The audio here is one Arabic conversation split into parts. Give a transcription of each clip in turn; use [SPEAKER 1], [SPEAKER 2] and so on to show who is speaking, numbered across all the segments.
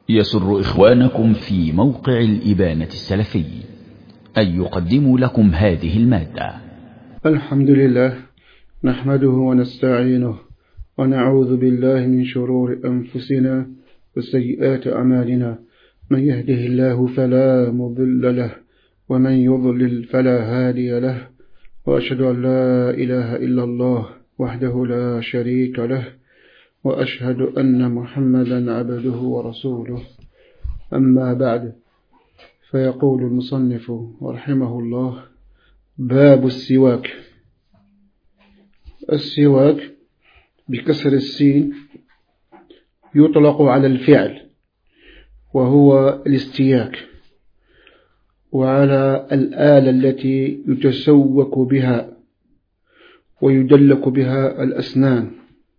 [SPEAKER 1] يسر إخوانكم في موقع الإبانة السلفي أن يقدموا لكم هذه المادة.
[SPEAKER 2] الحمد لله نحمده ونستعينه ونعوذ بالله من شرور أنفسنا وسيئات أعمالنا، من يهده الله فلا مضل له ومن يضلل فلا هادي له، وأشهد أن لا إله إلا الله وحده لا شريك له، وأشهد أن محمدا عبده ورسوله. أما بعد، فيقول المصنف رحمه الله: باب السواك. السواك بكسر السين يطلق على الفعل وهو الاستياك، وعلى الآلة التي يتسوك بها ويدلك بها الأسنان،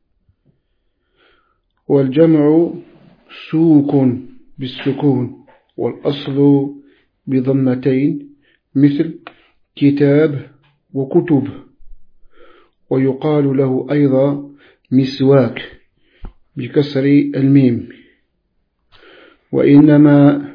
[SPEAKER 2] والجمع سوك بالسكون، والأصل بضمتين مثل كتاب وكتب، ويقال له أيضا مسواك بكسر الميم. وإنما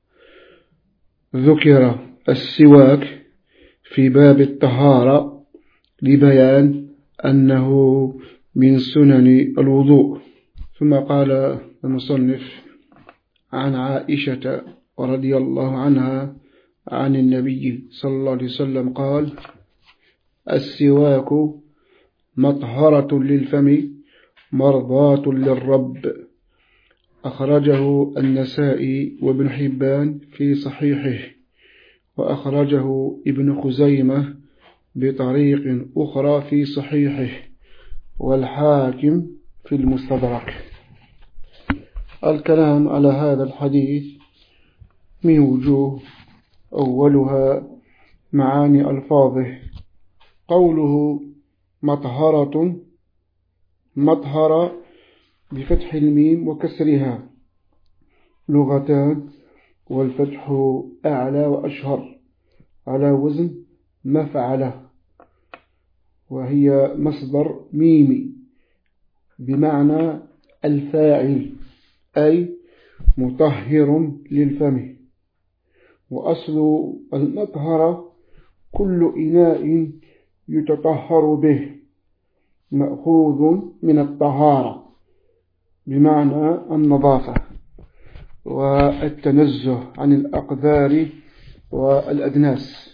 [SPEAKER 2] ذكر السواك في باب الطهارة لبيان أنه من سنن الوضوء. ثم قال المصنف: عن عائشة رضي الله عنها عن النبي صلى الله عليه وسلم قال: السواك مطهرة للفم مرضاة للرب. أخرجه النسائي وابن حبان في صحيحه، وأخرجه ابن خزيمة بطريق أخرى في صحيحه، والحاكم في المستدرك. الكلام على هذا الحديث من وجوه، أولها معاني ألفاظه. قوله مطهرة، مطهر بفتح الميم وكسرها لغتان، والفتح أعلى وأشهر على وزن مفعلة، وهي مصدر ميمي بمعنى الفاعل، أي مطهر للفم. وأصل المطهرة كل إناء يتطهر به، مأخوذ من الطهارة بمعنى النظافة والتنزه عن الأقذار والأدناس.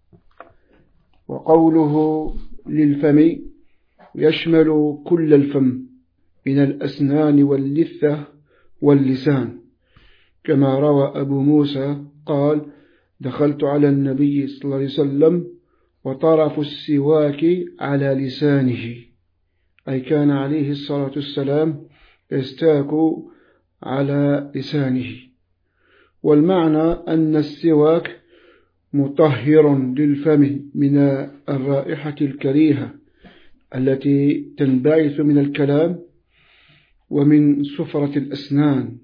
[SPEAKER 2] وقوله للفم يشمل كل الفم من الأسنان واللثة واللسان، كما روى أبو موسى قال: دخلت على النبي صلى الله عليه وسلم وطرف السواك على لسانه، أي كان عليه الصلاة والسلام يستاك على لسانه. والمعنى أن السواك مطهر للفم من الرائحة الكريهة التي تنبعث من الكلام، ومن صفرة الأسنان،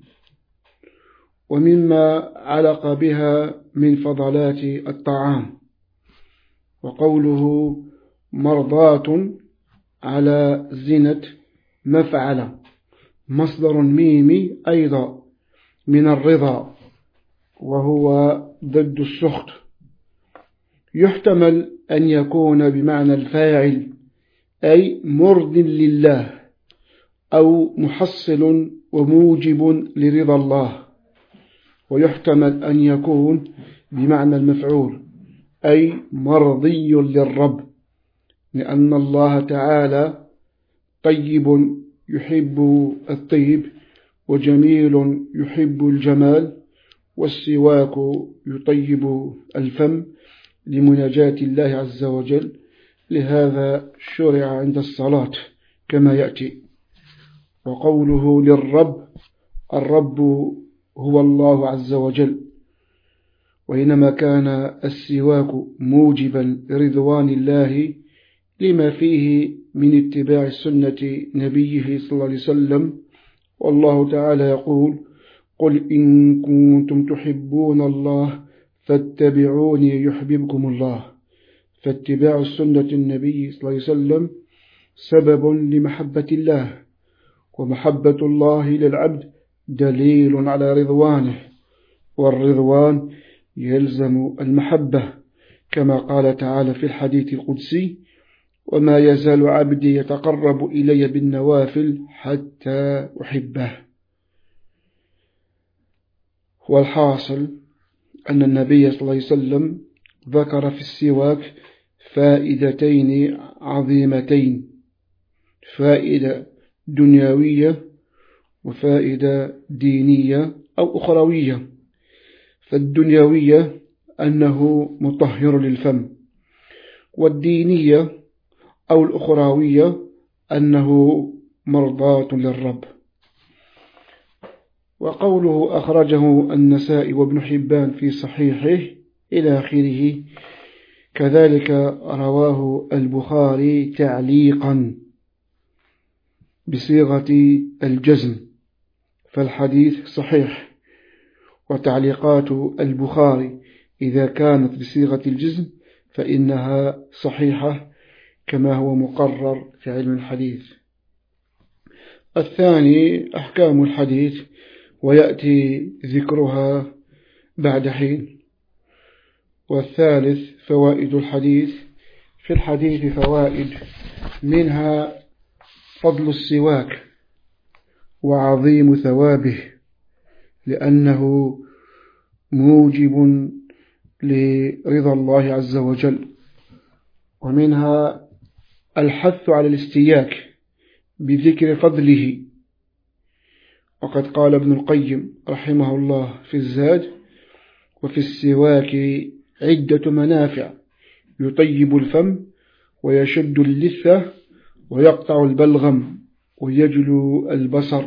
[SPEAKER 2] ومما علق بها من فضلات الطعام. وقوله مرضاة على زنة مفعلة، مصدر ميمي أيضا من الرضا، وهو ضد السخط. يحتمل أن يكون بمعنى الفاعل، أي مرض لله، أو محصل وموجب لرضا الله. ويحتمل أن يكون بمعنى المفعول، أي مرضي للرب، لأن الله تعالى طيب يحب الطيب، وجميل يحب الجمال، والسواك يطيب الفم لمناجاة الله عز وجل، لهذا شرع عند الصلاة كما يأتي. وقوله للرب، الرب هو الله عز وجل. وإنما كان السواك موجبا لرضوان الله لما فيه من اتباع سنة نبيه صلى الله عليه وسلم. والله تعالى يقول: قل إن كنتم تحبون الله فاتبعوني يحببكم الله. فاتباع سنة النبي صلى الله عليه وسلم سبب لمحبة الله، ومحبة الله للعبد دليل على رضوانه، والرضوان يلزم المحبة، كما قال تعالى في الحديث القدسي: وما يزال عبدي يتقرب إلي بالنوافل حتى أحبه. والحاصل أن النبي صلى الله عليه وسلم ذكر في السواك فائدتين عظيمتين: فائدة دنيوية وفائدة دينية أو أخروية. فالدنيوية أنه مطهر للفم، والدينية أو الأخروية أنه مرضاة للرب. وقوله أخرجه النسائي وابن حبان في صحيحه إلى آخره، كذلك رواه البخاري تعليقا بصيغة الجزم، فالحديث صحيح. وتعليقات البخاري إذا كانت بصيغة الجزم فإنها صحيحة، كما هو مقرر في علم الحديث. الثاني أحكام الحديث، ويأتي ذكرها بعد حين. والثالث فوائد الحديث. في الحديث فوائد، منها فضل السواك وعظيم ثوابه، لأنه موجب لرضا الله عز وجل. ومنها الحث على الاستياك بذكر فضله، وقد قال ابن القيم رحمه الله في الزاد: وفي السواك عدة منافع: يطيب الفم، ويشد اللثة، ويقطع البلغم، ويجلو البصر،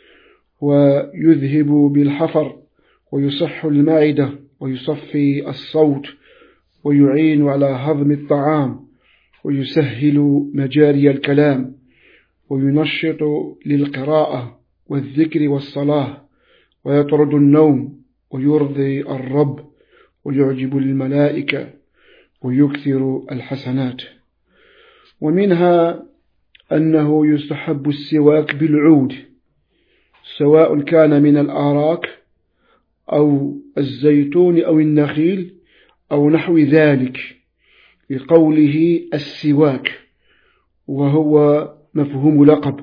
[SPEAKER 2] ويذهب بالحفر، ويصح المعدة، ويصفي الصوت، ويعين على هضم الطعام، ويسهل مجاري الكلام، وينشط للقراءة والذكر والصلاة، ويطرد النوم، ويرضي الرب، ويعجب الملائكة، ويكثر الحسنات. ومنها أنه يستحب السواك بالعود، سواء كان من الآراك أو الزيتون أو النخيل أو نحو ذلك، لقوله السواك، وهو مفهوم لقب.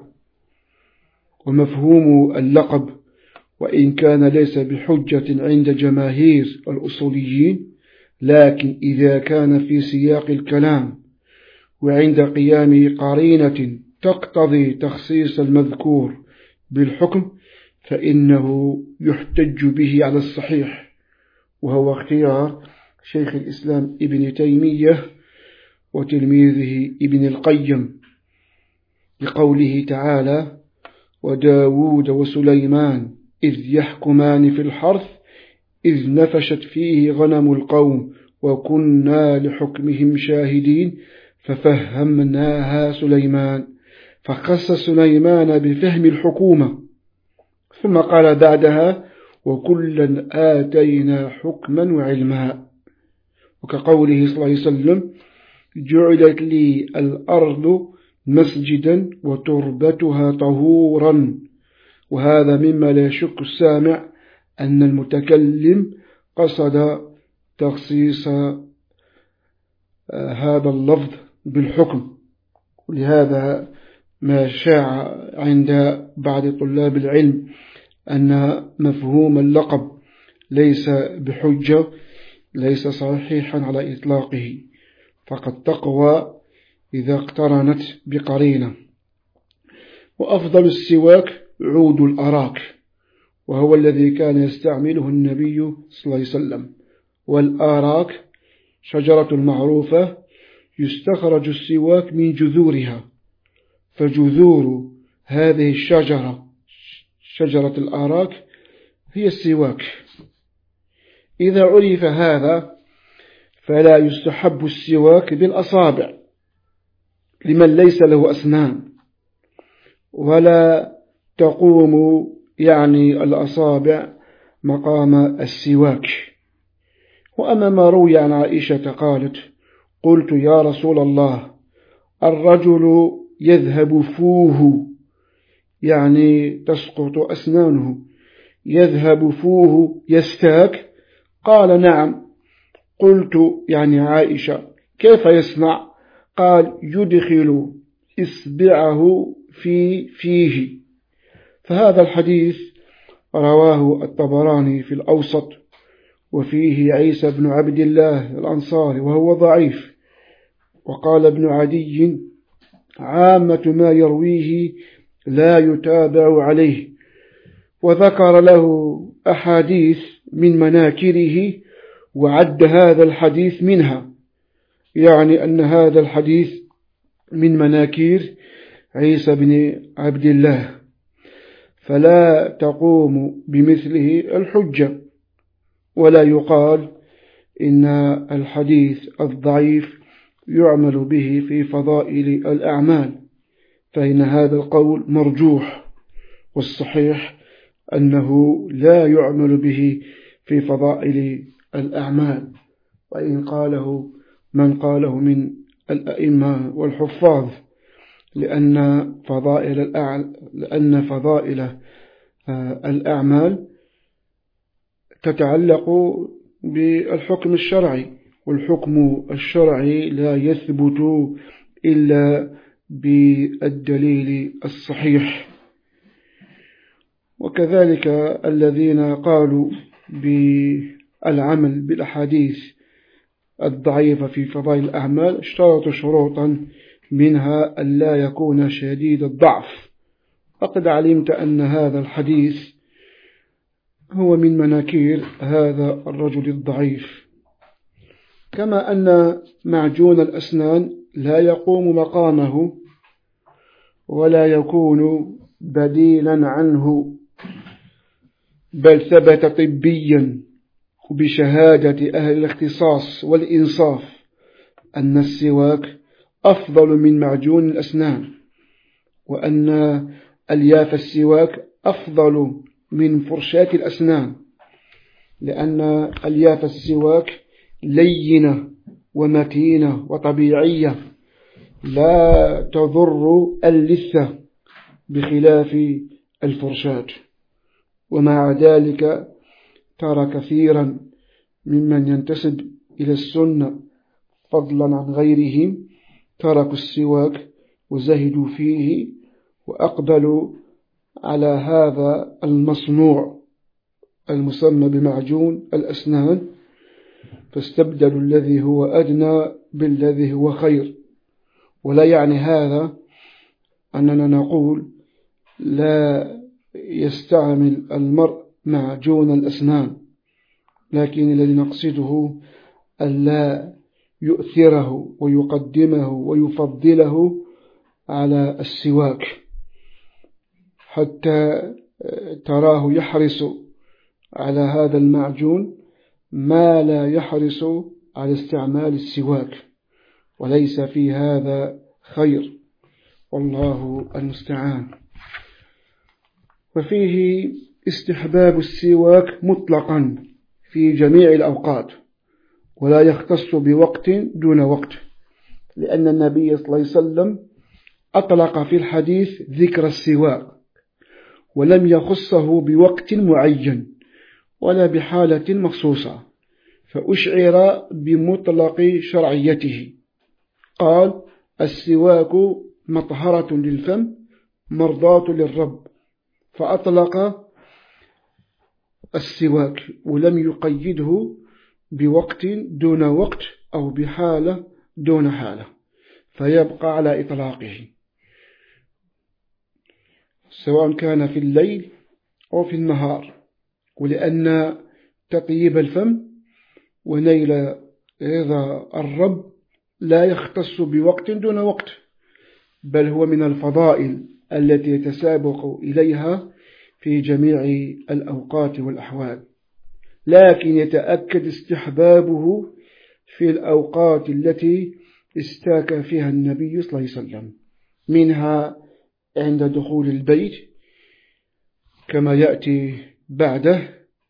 [SPEAKER 2] ومفهوم اللقب وإن كان ليس بحجة عند جماهير الأصوليين، لكن إذا كان في سياق الكلام وعند قيام قرينة تقتضي تخصيص المذكور بالحكم فإنه يحتج به على الصحيح، وهو اختيار شيخ الإسلام ابن تيمية وتلميذه ابن القيم، لقوله تعالى: وداود وسليمان إذ يحكمان في الحرث إذ نفشت فيه غنم القوم وكنا لحكمهم شاهدين ففهمناها سليمان، فخص سليمان بفهم الحكومة، ثم قال بعدها: وكلا آتينا حكما وعلما. وكقوله صلى الله عليه وسلم: جعلت لي الأرض مسجدا وتربتها طهورا. وهذا مما لا يشك السامع أن المتكلم قصد تخصيص هذا اللفظ بالحكم. ولهذا ما شاع عند بعض طلاب العلم أن مفهوم اللقب ليس بحجة، ليس صحيحا على إطلاقه، فقد تقوى إذا اقترنت بقرينة. وأفضل السواك عود الأراك، وهو الذي كان يستعمله النبي صلى الله عليه وسلم. والآراك شجرة معروفة يستخرج السواك من جذورها، فجذور هذه الشجرة، شجرة الآراك، هي السواك. إذا عرف هذا فلا يستحب السواك بالأصابع لمن ليس له أسنان، ولا تقوم الأصابع مقام السواك. وأما ما روي عن عائشة قالت: قلت يا رسول الله، الرجل يذهب فوه، تسقط أسنانه، يذهب فوه يستاك؟ قال نعم. قلت يعني عائشة كيف يصنع؟ قال يدخل إصبعه في فيه. فهذا الحديث رواه الطبراني في الأوسط، وفيه عيسى بن عبد الله الأنصاري وهو ضعيف. وقال ابن عدي عامة ما يرويه لا يتابع عليه، وذكر له أحاديث من مناكره وعد هذا الحديث منها، يعني أن هذا الحديث من مناكير عيسى بن عبد الله، فلا تقوم بمثله الحجة، ولا يقال إن الحديث الضعيف يعمل به في فضائل الأعمال، فإن هذا القول مرجوح، والصحيح أنه لا يعمل به في فضائل الأعمال، وإن قاله من قاله من الأئمة والحفاظ، لأن فضائل الأعمال تتعلق بالحكم الشرعي، والحكم الشرعي لا يثبت إلا بالدليل الصحيح. وكذلك الذين قالوا بالعمل بالأحاديث الضعيفة في فضائل الأعمال اشترطوا شروطا، منها أن لا يكون شديد الضعف، وقد علمت أن هذا الحديث هو من مناكير هذا الرجل الضعيف. كما أن معجون الأسنان لا يقوم مقامه ولا يكون بديلا عنه، بل ثبت طبيا بشهادة أهل الاختصاص والإنصاف أن السواك أفضل من معجون الأسنان، وأن ألياف السواك أفضل من فرشاة الأسنان، لأن ألياف السواك لينة ومتينة وطبيعية لا تضر اللثة بخلاف الفرشاة. ومع ذلك ترى كثيرا ممن ينتسب إلى السنة فضلا عن غيرهم تركوا السواك وزهدوا فيه وأقبلوا على هذا المصنوع المسمى بمعجون الأسنان، فاستبدلوا الذي هو أدنى بالذي هو خير. ولا يعني هذا أننا نقول لا يستعمل المرء معجون الأسنان، لكن الذي نقصده ألا يؤثره ويقدمه ويفضله على السواك، حتى تراه يحرص على هذا المعجون ما لا يحرص على استعمال السواك، وليس في هذا خير، والله المستعان. وفيه استحباب السواك مطلقا في جميع الأوقات، ولا يختص بوقت دون وقت، لأن النبي صلى الله عليه وسلم أطلق في الحديث ذكر السواك ولم يخصه بوقت معين ولا بحالة مخصوصة، فأشعر بمطلق شرعيته. قال السواك مطهرة للفم مرضاة للرب، فأطلق السواك ولم يقيده بوقت دون وقت أو بحالة دون حالة، فيبقى على إطلاقه سواء كان في الليل أو في النهار. ولأن تطيب الفم ونيل رضا الرب لا يختص بوقت دون وقت، بل هو من الفضائل التي يتسابق إليها في جميع الأوقات والأحوال، لكن يتأكد استحبابه في الأوقات التي استاك فيها النبي صلى الله عليه وسلم، منها عند دخول البيت كما يأتي بعده،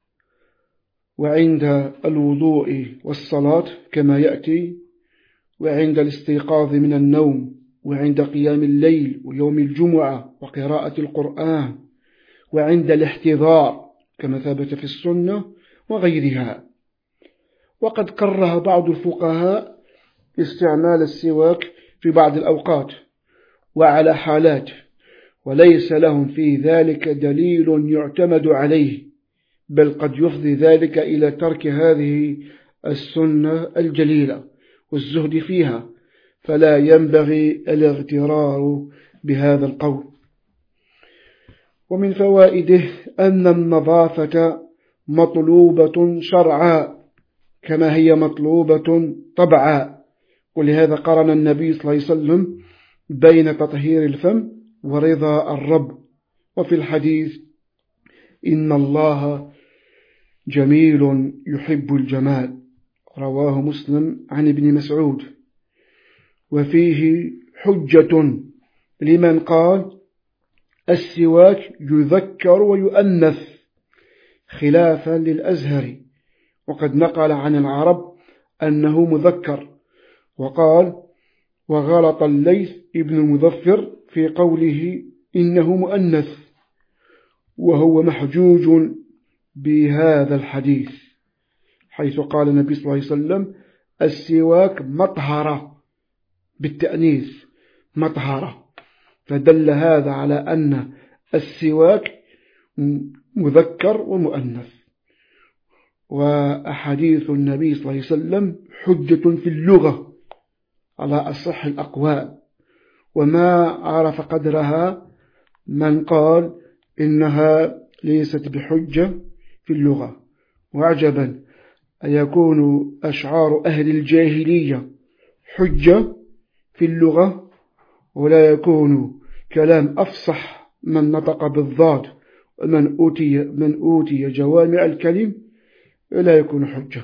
[SPEAKER 2] وعند الوضوء والصلاة كما يأتي، وعند الاستيقاظ من النوم، وعند قيام الليل ويوم الجمعة وقراءة القرآن، وعند الاحتضار كما ثبت في السنة وغيرها. وقد كره بعض الفقهاء استعمال السواك في بعض الأوقات وعلى حالات، وليس لهم في ذلك دليل يعتمد عليه، بل قد يفضي ذلك إلى ترك هذه السنة الجليلة والزهد فيها، فلا ينبغي الاغترار بهذا القول. ومن فوائده أن النظافة مطلوبة شرعا كما هي مطلوبة طبعا، ولهذا قرن النبي صلى الله عليه وسلم بين تطهير الفم ورضا الرب. وفي الحديث إن الله جميل يحب الجمال، رواه مسلم عن ابن مسعود. وفيه حجة لمن قال السواك يذكر ويؤنث خلافا للأزهري، وقد نقل عن العرب أنه مذكر، وقال وغلط الليث ابن المظفر في قوله إنه مؤنث، وهو محجوج بهذا الحديث، حيث قال النبي صلى الله عليه وسلم السواك مطهرة بالتأنيث مطهرة، فدل هذا على أن السواك مذكر ومؤنث. وأحاديث النبي صلى الله عليه وسلم حجة في اللغة على أصح الأقوال، وما عرف قدرها من قال إنها ليست بحجة في اللغة. وعجبا أن يكون أشعار أهل الجاهلية حجة في اللغة، ولا يكون كلام أفصح من نطق بالضاد ومن أوتي جوامع الكلم لا يكون حجة.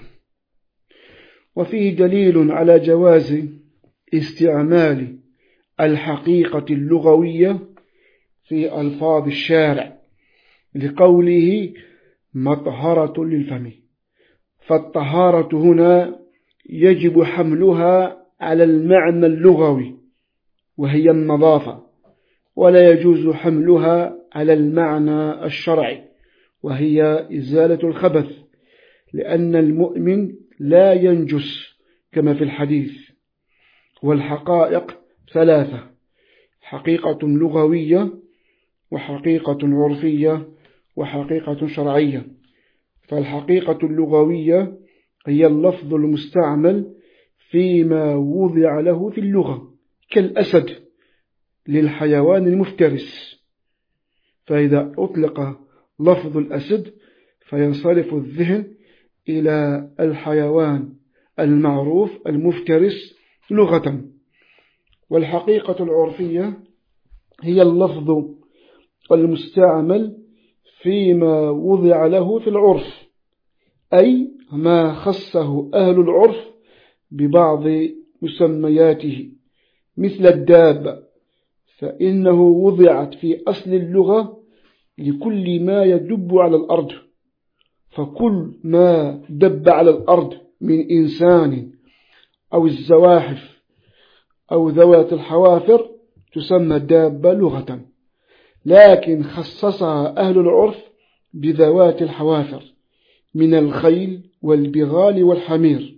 [SPEAKER 2] وفيه دليل على جواز استعمال الحقيقة اللغوية في ألفاظ الشارع لقوله مطهرة للفم، فالطهارة هنا يجب حملها على المعنى اللغوي وهي النظافة، ولا يجوز حملها على المعنى الشرعي وهي إزالة الخبث، لأن المؤمن لا ينجس كما في الحديث. والحقائق ثلاثة: حقيقة لغوية وحقيقة عرفية وحقيقة شرعية. فالحقيقة اللغوية هي اللفظ المستعمل فيما وضع له في اللغة، كالأسد للحيوان المفترس، فإذا أطلق لفظ الأسد فينصرف الذهن إلى الحيوان المعروف المفترس لغة. والحقيقة العرفية هي اللفظ المستعمل فيما وضع له في العرف، أي ما خصه أهل العرف ببعض مسمياته، مثل الدابة، فإنه وضعت في أصل اللغة لكل ما يدب على الأرض، فكل ما دب على الأرض من إنسان أو الزواحف أو ذوات الحوافر تسمى دابة لغة، لكن خصصها أهل العرف بذوات الحوافر من الخيل والبغال والحمير.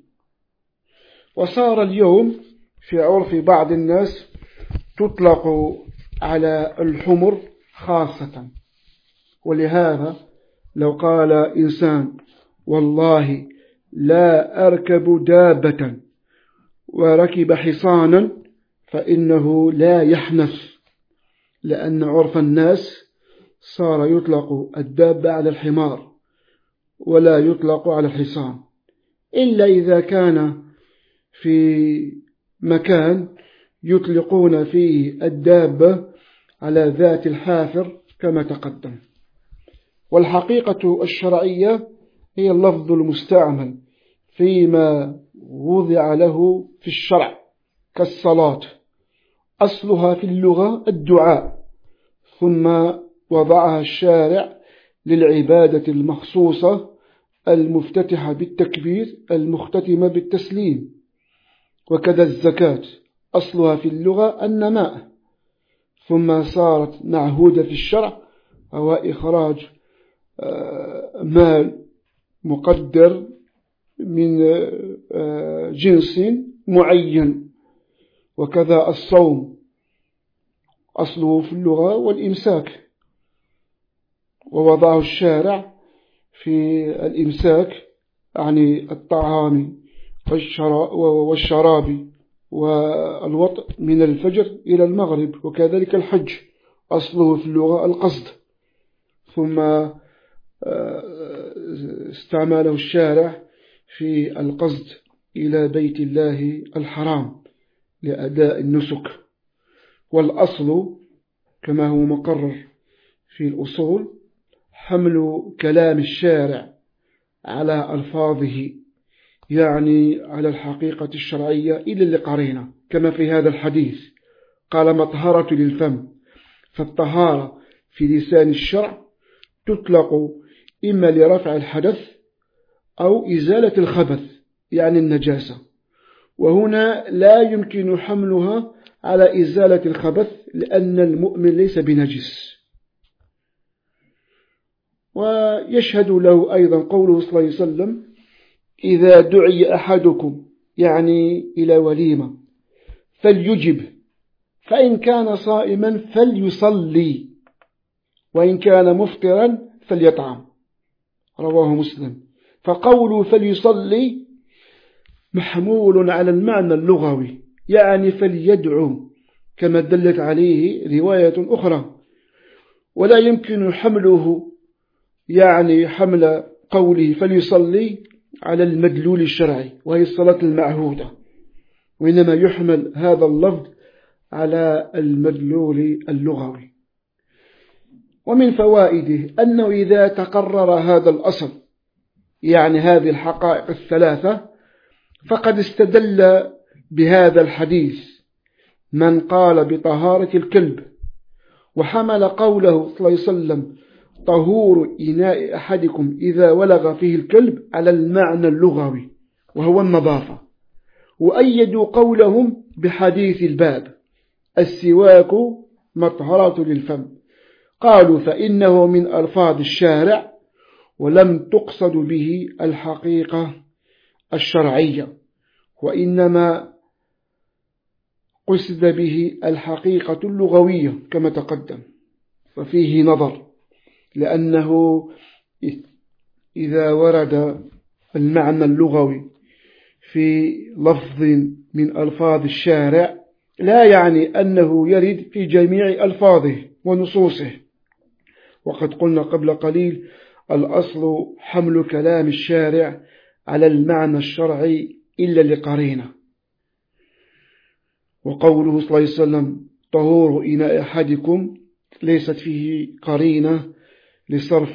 [SPEAKER 2] وصار اليوم في عرف بعض الناس تطلق على الحمر خاصة. ولهذا لو قال إنسان والله لا أركب دابة وركب حصانا فإنه لا يحنث، لأن عرف الناس صار يطلق الدابة على الحمار ولا يطلق على الحصان، إلا إذا كان في مكان يطلقون فيه الدابة على ذات الحافر كما تقدم. والحقيقة الشرعية هي اللفظ المستعمل فيما وضع له في الشرع كالصلاة، أصلها في اللغة الدعاء، ثم وضعها الشارع للعبادة المخصوصة المفتتحة بالتكبير المختتمة بالتسليم. وكذا الزكاة أصلها في اللغة النماء، ثم صارت معهودة في الشرع، هو إخراج مال مقدر من جنس معين. وكذا الصوم أصله في اللغة والإمساك، ووضعه الشارع في الإمساك عن الطعام والشراب والوطء من الفجر إلى المغرب. وكذلك الحج أصله في اللغة القصد، ثم استعمله الشارع في القصد إلى بيت الله الحرام لأداء النسك. والأصل كما هو مقرر في الأصول حمل كلام الشارع على ألفاظه، يعني على الحقيقة الشرعية إلا لقرينة، كما في هذا الحديث قال مطهرة للفم. فالطهارة في لسان الشرع تطلق إما لرفع الحدث أو إزالة الخبث يعني النجاسة، وهنا لا يمكن حملها على إزالة الخبث لأن المؤمن ليس بنجس. ويشهد له أيضا قوله صلى الله عليه وسلم إذا دعي أحدكم يعني إلى وليمة فليجب، فإن كان صائما فليصلي، وإن كان مفطرا فليطعم. رواه مسلم. فقوله فليصلي محمول على المعنى اللغوي، يعني فليدعو، كما دلت عليه رواية أخرى. ولا يمكن حمله يعني حمل قوله فليصلي على المدلول الشرعي وهي الصلاة المعهودة، وإنما يحمل هذا اللفظ على المدلول اللغوي. ومن فوائده أنه إذا تقرر هذا الأصل يعني هذه الحقائق الثلاثة فقد استدل بهذا الحديث من قال بطهارة الكلب، وحمل قوله صلى الله عليه وسلم طهور إناء أحدكم إذا ولغ فيه الكلب على المعنى اللغوي وهو النظافة. وأيدوا قولهم بحديث الباب السواك مطهرة للفم، قالوا فإنه من ألفاظ الشارع ولم تقصد به الحقيقة الشرعية، وإنما قصد به الحقيقة اللغوية كما تقدم. وفيه نظر، لأنه إذا ورد المعنى اللغوي في لفظ من ألفاظ الشارع لا يعني أنه يرد في جميع ألفاظه ونصوصه. وقد قلنا قبل قليل الأصل حمل كلام الشارع على المعنى الشرعي إلا لقرينة. وقوله صلى الله عليه وسلم طهور إناء أحدكم ليست فيه قرينة لصرف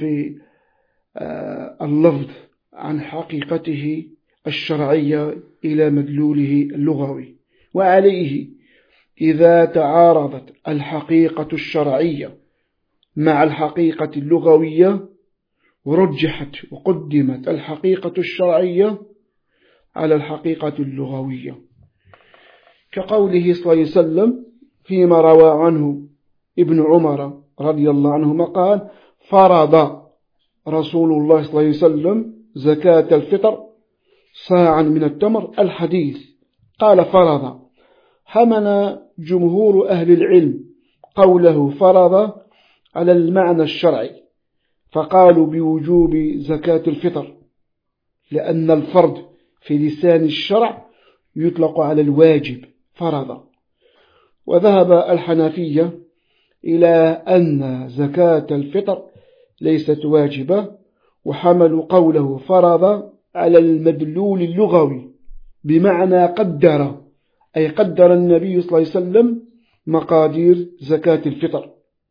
[SPEAKER 2] اللفظ عن حقيقته الشرعية إلى مدلوله اللغوي. وعليه إذا تعارضت الحقيقة الشرعية مع الحقيقة اللغوية ورجحت وقدمت الحقيقة الشرعية على الحقيقة اللغوية، كقوله صلى الله عليه وسلم فيما روى عنه ابن عمر رضي الله عنهما قال فرض رسول الله صلى الله عليه وسلم زكاة الفطر صاعا من التمر الحديث. قال فرض، حمل جمهور أهل العلم قوله فرض على المعنى الشرعي، فقالوا بوجوب زكاة الفطر، لأن الفرض في لسان الشرع يطلق على الواجب فرض. وذهب الحنفية إلى أن زكاة الفطر ليست واجبة، وحملوا قوله فرض على المدلول اللغوي بمعنى قدر، أي قدر النبي صلى الله عليه وسلم مقادير زكاة الفطر.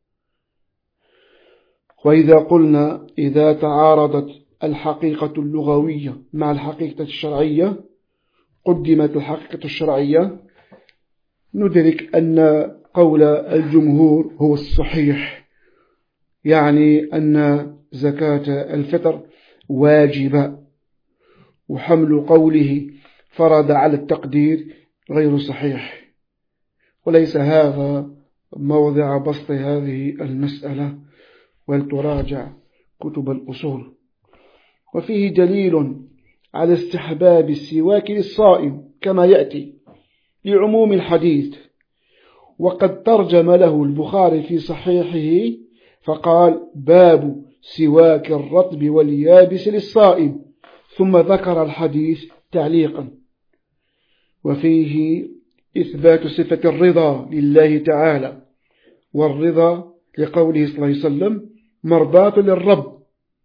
[SPEAKER 2] وإذا قلنا إذا تعارضت الحقيقة اللغوية مع الحقيقة الشرعية قدمت الحقيقة الشرعية، ندرك أن قول الجمهور هو الصحيح، يعني أن زكاة الفطر واجبة، وحمل قوله فرض على التقدير غير صحيح. وليس هذا موضع بسط هذه المسألة، ولتراجع كتب الأصول. وفيه دليل على استحباب السواك للصائم كما يأتي لعموم الحديث، وقد ترجم له البخاري في صحيحه فقال: باب سواك الرطب واليابس للصائم، ثم ذكر الحديث تعليقا. وفيه إثبات صفة الرضا لله تعالى، والرضا لقوله صلى الله عليه وسلم: مرضاة للرب.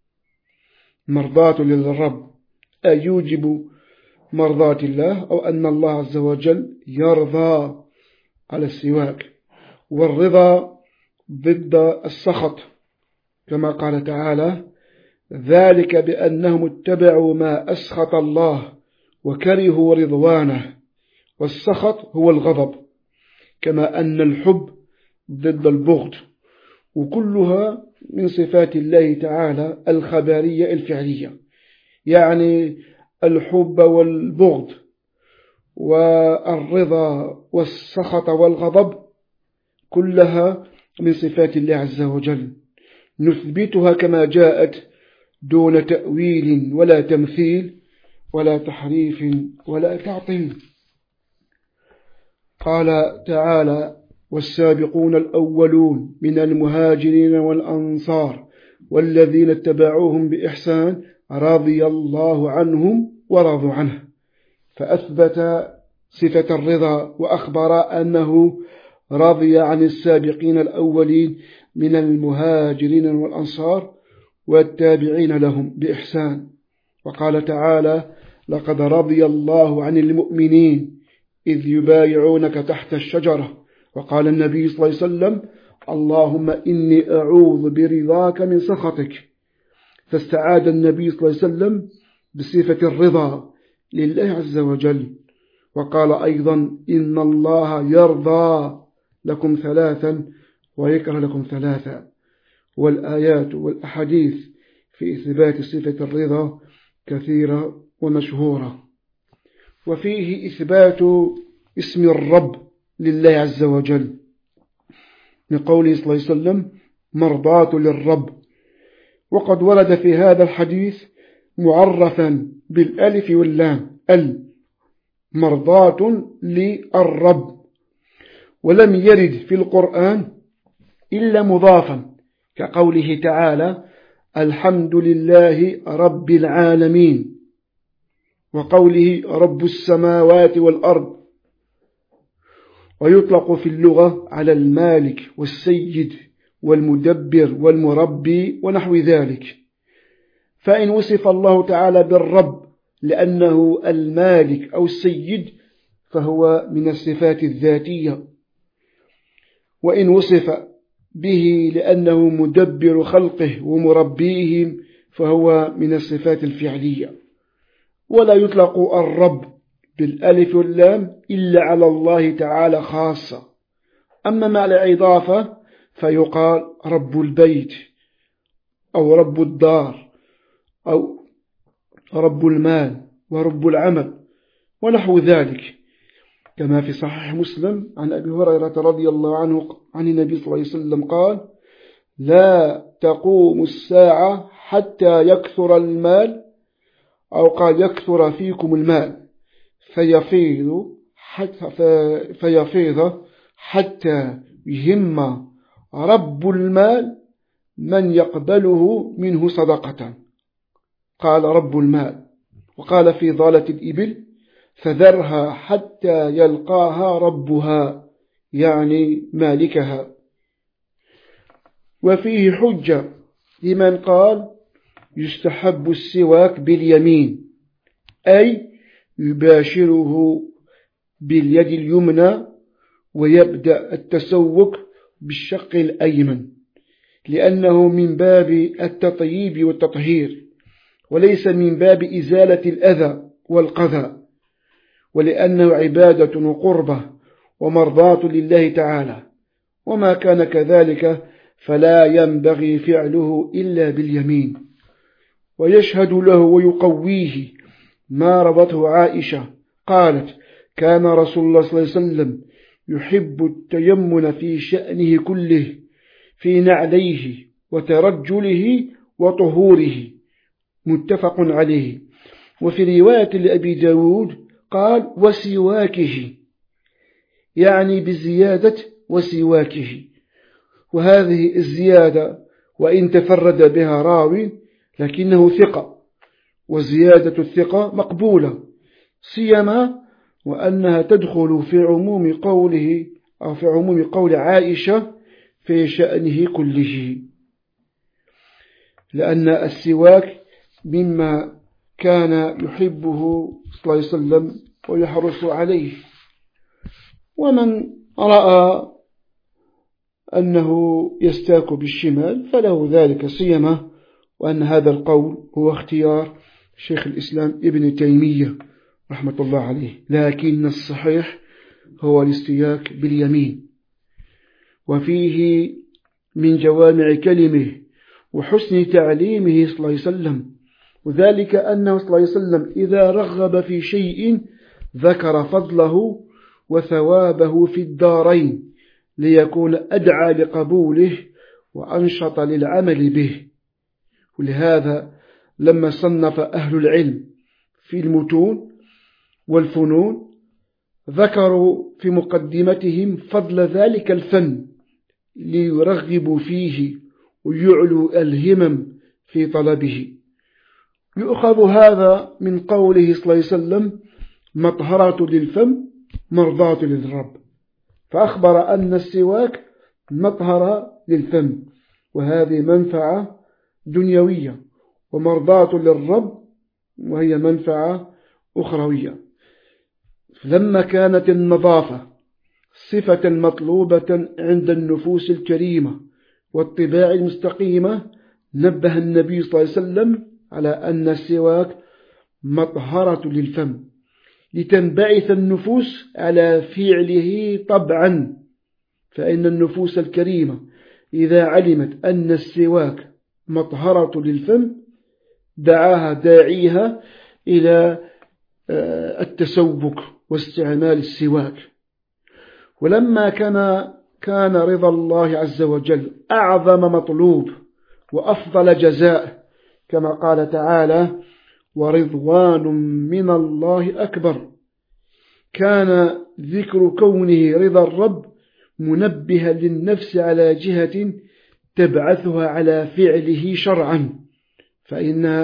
[SPEAKER 2] مرضاة للرب أي يوجب مرضاة الله، أو أن الله عز وجل يرضى على السواك. والرضا ضد السخط، كما قال تعالى: ذلك بأنهم اتبعوا ما أسخط الله وكرهوا رضوانه، والسخط هو الغضب، كما أن الحب ضد البغض، وكلها من صفات الله تعالى الخبرية الفعلية، يعني الحب والبغض والرضا والسخط والغضب كلها من صفات الله عز وجل، نثبتها كما جاءت دون تأويل ولا تمثيل ولا تحريف ولا تعطيل. قال تعالى: والسابقون الأولون من المهاجرين والأنصار والذين اتبعوهم بإحسان رضي الله عنهم ورضوا عنه، فأثبت صفة الرضا وأخبر أنه رضي عن السابقين الأولين من المهاجرين والأنصار والتابعين لهم بإحسان. وقال تعالى: لقد رضي الله عن المؤمنين إذ يبايعونك تحت الشجرة. وقال النبي صلى الله عليه وسلم: اللهم إني أعوذ برضاك من سخطك. فاستعاد النبي صلى الله عليه وسلم بصفة الرضا لله عز وجل. وقال أيضا: إن الله يرضى لكم ثلاثا ويكره لكم ثلاثا. والآيات والأحاديث في إثبات صفة الرضا كثيرة ومشهورة. وفيه إثبات اسم الرب لله عز وجل، من قوله صلى الله عليه وسلم: مرضاة للرب. وقد ورد في هذا الحديث معرفا بالألف واللام، مرضاة للرب، ولم يرد في القرآن إلا مضافا، كقوله تعالى: الحمد لله رب العالمين، وقوله رب السماوات والأرض. ويطلق في اللغة على المالك والسيد والمدبر والمربي ونحو ذلك. فإن وصف الله تعالى بالرب لأنه المالك أو السيد فهو من الصفات الذاتية، وإن وصف به لأنه مدبر خلقه ومربيهم فهو من الصفات الفعلية. ولا يطلق الرب بالألف واللام إلا على الله تعالى خاصة. أما مع الإضافة فيقال رب البيت أو رب الدار أو رب المال ورب العمل ونحو ذلك، كما في صحيح مسلم عن أبي هريرة رضي الله عنه عن النبي صلى الله عليه وسلم قال: لا تقوم الساعة حتى يكثر المال، أو قال يكثر فيكم المال فيفيض حتى يهم رب المال من يقبله منه صدقة. قال رب المال. وقال في ضالة الإبل: فذرها حتى يلقاها ربها، يعني مالكها. وفيه حجة لمن قال يستحب السواك باليمين، أي يباشره باليد اليمنى ويبدأ التسوك بالشق الأيمن، لأنه من باب التطييب والتطهير وليس من باب إزالة الأذى والقذى، ولأنه عبادة وقربة ومرضاة لله تعالى، وما كان كذلك فلا ينبغي فعله إلا باليمين. ويشهد له ويقويه ما ربته عائشة قالت: كان رسول الله صلى الله عليه وسلم يحب التيمن في شأنه كله، في نعليه وترجله وطهوره متفق عليه. وفي رواية لأبي داود قال وسواكه، يعني بزيادة وسواكه. وهذه الزيادة وإن تفرد بها راوي لكنه ثقة، وزيادة الثقة مقبولة، سيما وأنها تدخل في عموم قوله أو في عموم قول عائشة في شأنه كله، لأن السواك مما كان يحبه صلى الله عليه وسلم ويحرص عليه. ومن رأى أنه يستاك بالشمال فله ذلك، سيما وأن هذا القول هو اختيار شيخ الإسلام ابن تيمية رحمة الله عليه، لكن الصحيح هو الاستياك باليمين. وفيه من جوامع كلمه وحسن تعليمه صلى الله عليه وسلم، وذلك أنه صلى الله عليه وسلم إذا رغب في شيء ذكر فضله وثوابه في الدارين ليكون أدعى لقبوله وأنشط للعمل به. ولهذا لما صنف أهل العلم في المتون والفنون ذكروا في مقدمتهم فضل ذلك الفن ليرغبوا فيه ويعلوا الهمم في طلبه. يؤخذ هذا من قوله صلى الله عليه وسلم مطهرة للفم مرضاة للرب، فأخبر أن السواك مطهرة للفم، وهذه منفعة دنيوية، ومرضاة للرب وهي منفعة أخروية. لما كانت النظافة صفة مطلوبة عند النفوس الكريمة والطباع المستقيمة، نبه النبي صلى الله عليه وسلم على أن السواك مطهرة للفم لتنبعث النفوس على فعله طبعا. فإن النفوس الكريمة إذا علمت أن السواك مطهرة للفم دعاها داعيها إلى التسوك واستعمال السواك. ولما كان رضا الله عز وجل أعظم مطلوب وأفضل جزاء، كما قال تعالى ورضوان من الله أكبر، كان ذكر كونه رضا الرب منبها للنفس على جهة تبعثها على فعله شرعا. فإن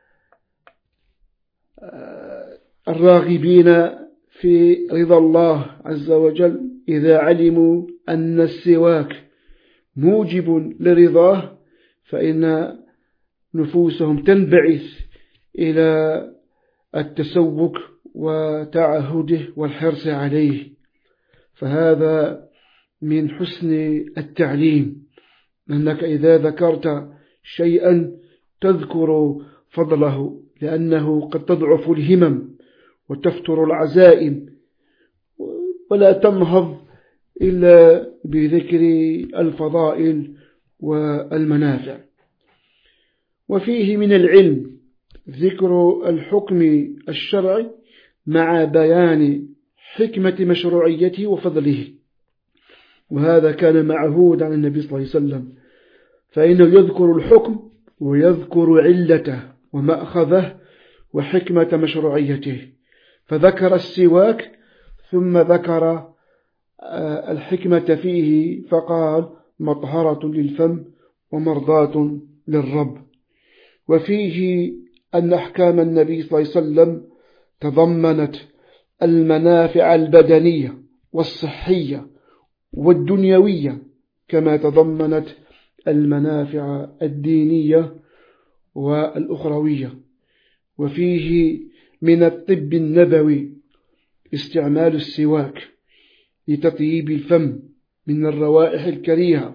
[SPEAKER 2] الراغبين في رضا الله عز وجل إذا علموا أن السواك موجب لرضاه فإن نفوسهم تنبعث إلى التسوك وتعهده والحرص عليه. فهذا من حسن التعليم، أنك إذا ذكرت شيئا تذكر فضله، لأنه قد تضعف الهمم وتفتر العزائم ولا تنهض إلا بذكر الفضائل والمنافع. وفيه من العلم ذكر الحكم الشرعي مع بيان حكمة مشروعيته وفضله، وهذا كان معهود عن النبي صلى الله عليه وسلم، فإنه يذكر الحكم ويذكر علته ومأخذه وحكمة مشروعيته، فذكر السواك ثم ذكر الحكمة فيه فقال مطهرة للفم ومرضاة للرب. وفيه أن أحكام النبي صلى الله عليه وسلم تضمنت المنافع البدنية والصحية والدنيوية، كما تضمنت المنافع الدينية والأخروية. وفيه من الطب النبوي استعمال السواك لتطييب الفم من الروائح الكريهة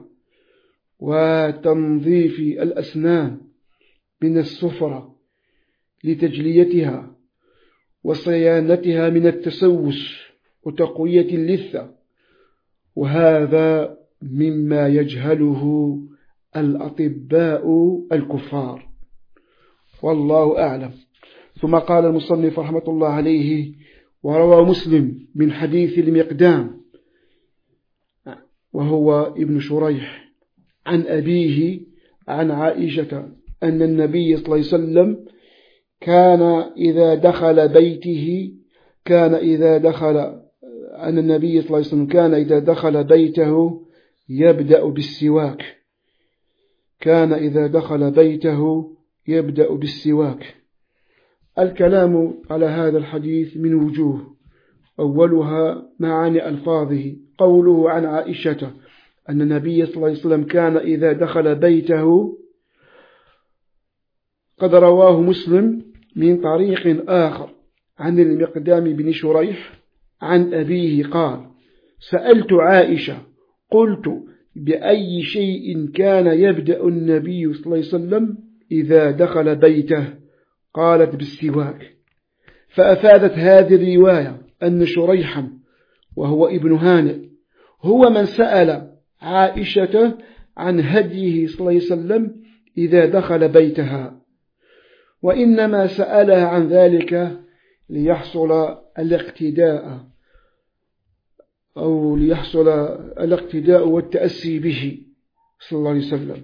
[SPEAKER 2] وتنظيف الأسنان من الصفرة لتجليتها وصيانتها من التسوس وتقوية اللثة، وهذا مما يجهله الأطباء الكفار، والله أعلم. ثم قال المصنف رحمة الله عليه وروى مسلم من حديث المقدام وهو ابن شريح عن أبيه عن عائشة أن النبي صلى الله عليه وسلم كان إذا دخل بيته يبدأ بالسواك. الكلام على هذا الحديث من وجوه، أولها معاني ألفاظه. قوله عن عائشة أن النبي صلى الله عليه وسلم كان إذا دخل بيته، قد رواه مسلم من طريق آخر عن المقدام بن شريح عن أبيه قال: سألت عائشة قلت: بأي شيء كان يبدأ النبي صلى الله عليه وسلم إذا دخل بيته؟ قالت: بالسواك. فأفادت هذه الرواية أن شريحا وهو ابن هانئ هو من سأل عائشة عن هديه صلى الله عليه وسلم إذا دخل بيتها، وإنما سألها عن ذلك ليحصل الاقتداء والتأسي به صلى الله عليه وسلم.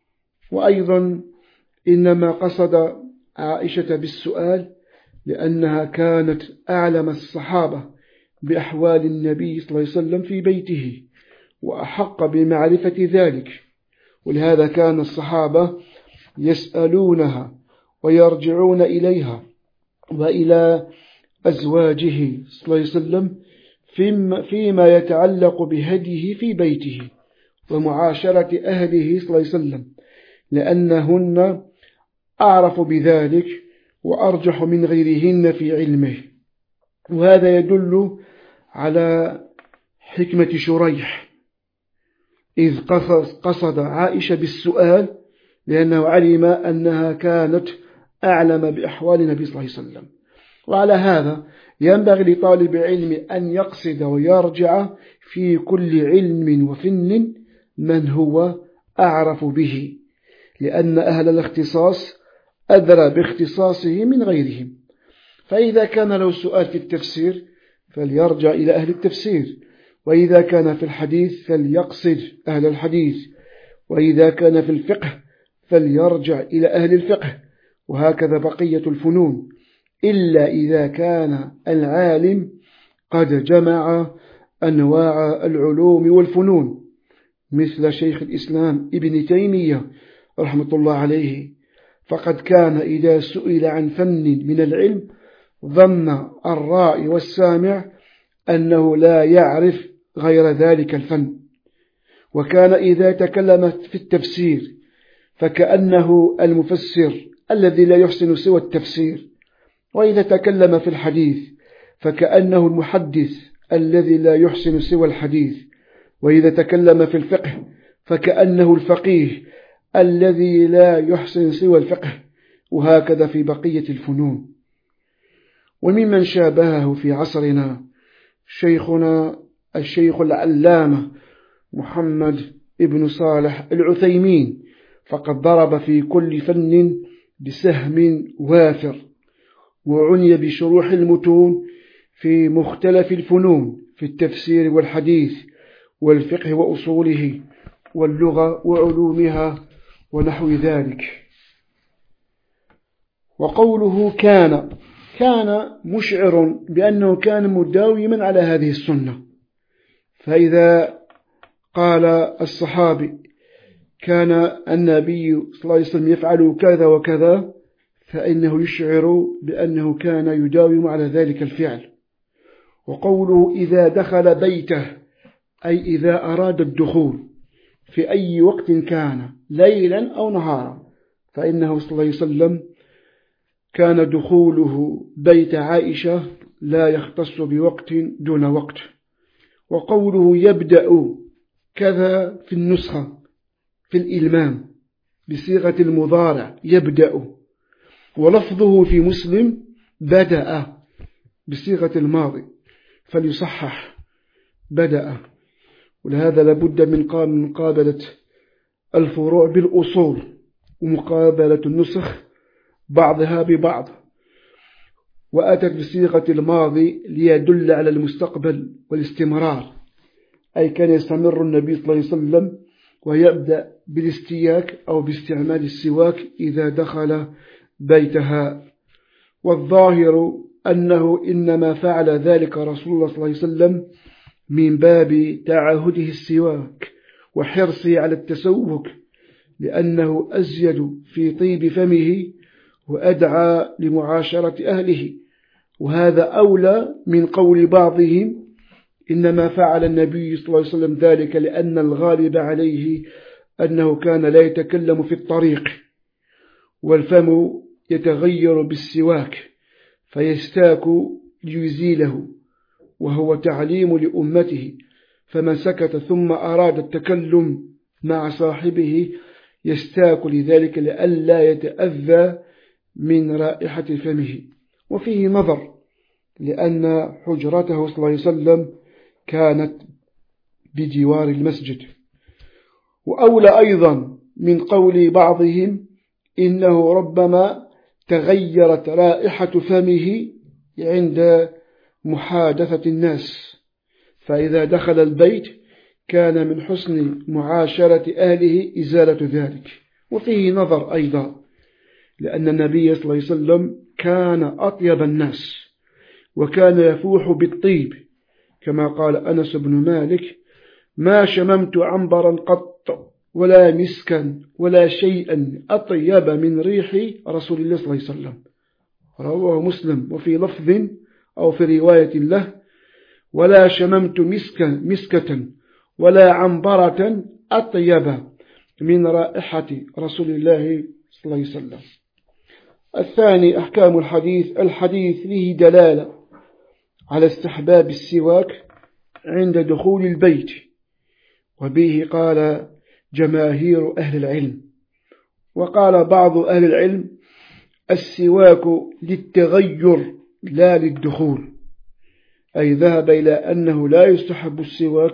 [SPEAKER 2] وأيضا إنما قصد عائشة بالسؤال لأنها كانت أعلم الصحابة بأحوال النبي صلى الله عليه وسلم في بيته وأحق بمعرفة ذلك، ولهذا كان الصحابة يسألونها ويرجعون إليها وإلى أزواجه صلى الله عليه وسلم فيما يتعلق بهديه في بيته ومعاشرة أهله صلى الله عليه وسلم، لأنهن أعرف بذلك وأرجح من غيرهن في علمه. وهذا يدل على حكمة شريح إذ قصد عائشة بالسؤال، لأنه علم أنها كانت أعلم بأحوال النبي صلى الله عليه وسلم. وعلى هذا ينبغي لطالب علم أن يقصد ويرجع في كل علم وفن من هو أعرف به، لأن أهل الاختصاص أدرى باختصاصه من غيرهم. فإذا كان له سؤال في التفسير فليرجع إلى أهل التفسير، وإذا كان في الحديث فليقصد أهل الحديث، وإذا كان في الفقه فليرجع إلى أهل الفقه، وهكذا بقية الفنون، إلا إذا كان العالم قد جمع أنواع العلوم والفنون، مثل شيخ الإسلام ابن تيمية رحمة الله عليه، فقد كان إذا سئل عن فن من العلم ظن الراعي والسامع أنه لا يعرف غير ذلك الفن، وكان إذا تكلم في التفسير فكأنه المفسر الذي لا يحسن سوى التفسير، وإذا تكلم في الحديث فكأنه المحدث الذي لا يحسن سوى الحديث، وإذا تكلم في الفقه فكأنه الفقيه الذي لا يحسن سوى الفقه، وهكذا في بقية الفنون. وممن شابهه في عصرنا شيخنا الشيخ العلامة محمد ابن صالح العثيمين، فقد ضرب في كل فن بسهم وافر، وعني بشروح المتون في مختلف الفنون، في التفسير والحديث والفقه وأصوله واللغة وعلومها ونحو ذلك. وقوله كان مشعر بأنه كان مداوما على هذه السنة، فإذا قال الصحابي كان النبي صلى الله عليه وسلم يفعل كذا وكذا، فإنه يشعر بأنه كان يداوم على ذلك الفعل. وقوله إذا دخل بيته أي إذا أراد الدخول في أي وقت كان ليلا أو نهارا، فإنه صلى الله عليه وسلم كان دخوله بيت عائشة لا يختص بوقت دون وقت. وقوله يبدأ كذا في النسخة في الإلمام بصيغة المضارع يبدأ، ولفظه في مسلم بدأ بصيغة الماضي فليصحح بدأ. ولهذا لابد من مقابلة الفروع بالأصول ومقابلة النسخ بعضها ببعض. وأتت بصيغة الماضي ليدل على المستقبل والاستمرار، أي كان يستمر النبي صلى الله عليه وسلم ويبدأ بالاستياك أو باستعمال السواك إذا دخل بيتها. والظاهر أنه إنما فعل ذلك رسول الله صلى الله عليه وسلم من باب تعاهده السواك وحرصه على التسوك، لأنه أزيد في طيب فمه وأدعى لمعاشرة أهله. وهذا أولى من قول بعضهم إنما فعل النبي صلى الله عليه وسلم ذلك لأن الغالب عليه أنه كان لا يتكلم في الطريق والفم يتغير بالسواك فيستاك ليزيله، وهو تعليم لأمته، فمن سكت ثم أراد التكلم مع صاحبه يستاك لذلك لئلا يتأذى من رائحة فمه. وفيه نظر، لأن حجرته صلى الله عليه وسلم كانت بجوار المسجد. وأولى أيضا من قول بعضهم إنه ربما تغيرت رائحة فمه عند محادثة الناس، فإذا دخل البيت كان من حسن معاشرة أهله إزالة ذلك. وفيه نظر أيضا، لأن النبي صلى الله عليه وسلم كان أطيب الناس وكان يفوح بالطيب، كما قال أنس بن مالك: ما شممت عنبرا قط ولا مسكا ولا شيئا أطيب من ريح رسول الله صلى الله عليه وسلم. رواه مسلم. وفي لفظ أو في رواية له: ولا شممت مسكة ولا عنبرة أطيب من رائحة رسول الله صلى الله عليه وسلم. الثاني أحكام الحديث فيه دلالة على استحباب السواك عند دخول البيت، وبه قال جماهير أهل العلم. وقال بعض أهل العلم: السواك للتغير لا للدخول، أي ذهب إلى أنه لا يستحب السواك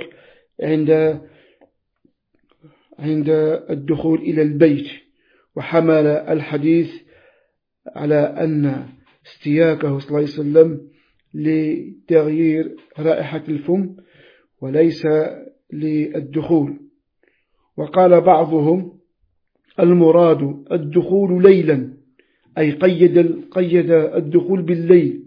[SPEAKER 2] عند الدخول إلى البيت، وحمل الحديث على أن استياكه صلى الله عليه وسلم لتغيير رائحة الفم وليس للدخول. وقال بعضهم: المراد الدخول ليلا، أي قيد الدخول بالليل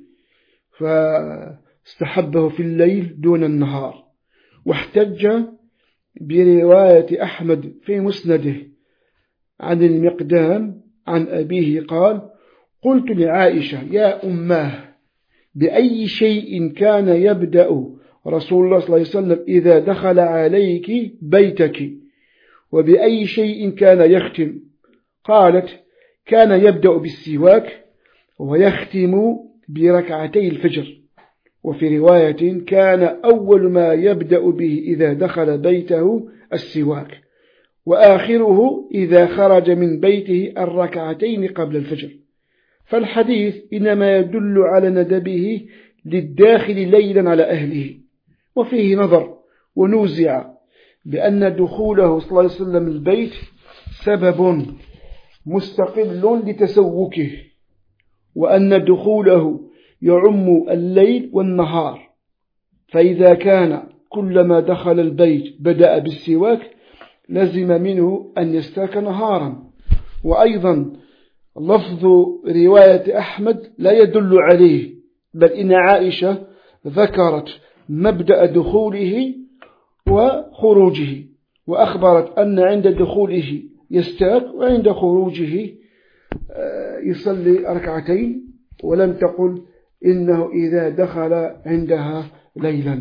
[SPEAKER 2] فاستحبه في الليل دون النهار. واحتج برواية أحمد في مسنده عن المقدام عن أبيه قال: قلت لعائشة: يا أماه، بأي شيء كان يبدأ رسول الله صلى الله عليه وسلم إذا دخل عليك بيتك، وبأي شيء كان يختم؟ قالت: كان يبدأ بالسواك ويختم بركعتي الفجر. وفي رواية: كان أول ما يبدأ به إذا دخل بيته السواك، وآخره إذا خرج من بيته الركعتين قبل الفجر. فالحديث إنما يدل على ندبه للداخل ليلا على أهله. وفيه نظر، ونوزع بأن دخوله صلى الله عليه وسلم البيت سبب مستقل لتسوكه، وأن دخوله يعم الليل والنهار، فإذا كان كلما دخل البيت بدأ بالسواك لزم منه أن يستاك نهارا. وأيضا لفظ رواية أحمد لا يدل عليه، بل إن عائشة ذكرت مبدأ دخوله وخروجه، وأخبرت أن عند دخوله يستاك وعند خروجه يصلي ركعتين، ولم تقل إنه إذا دخل عندها ليلا.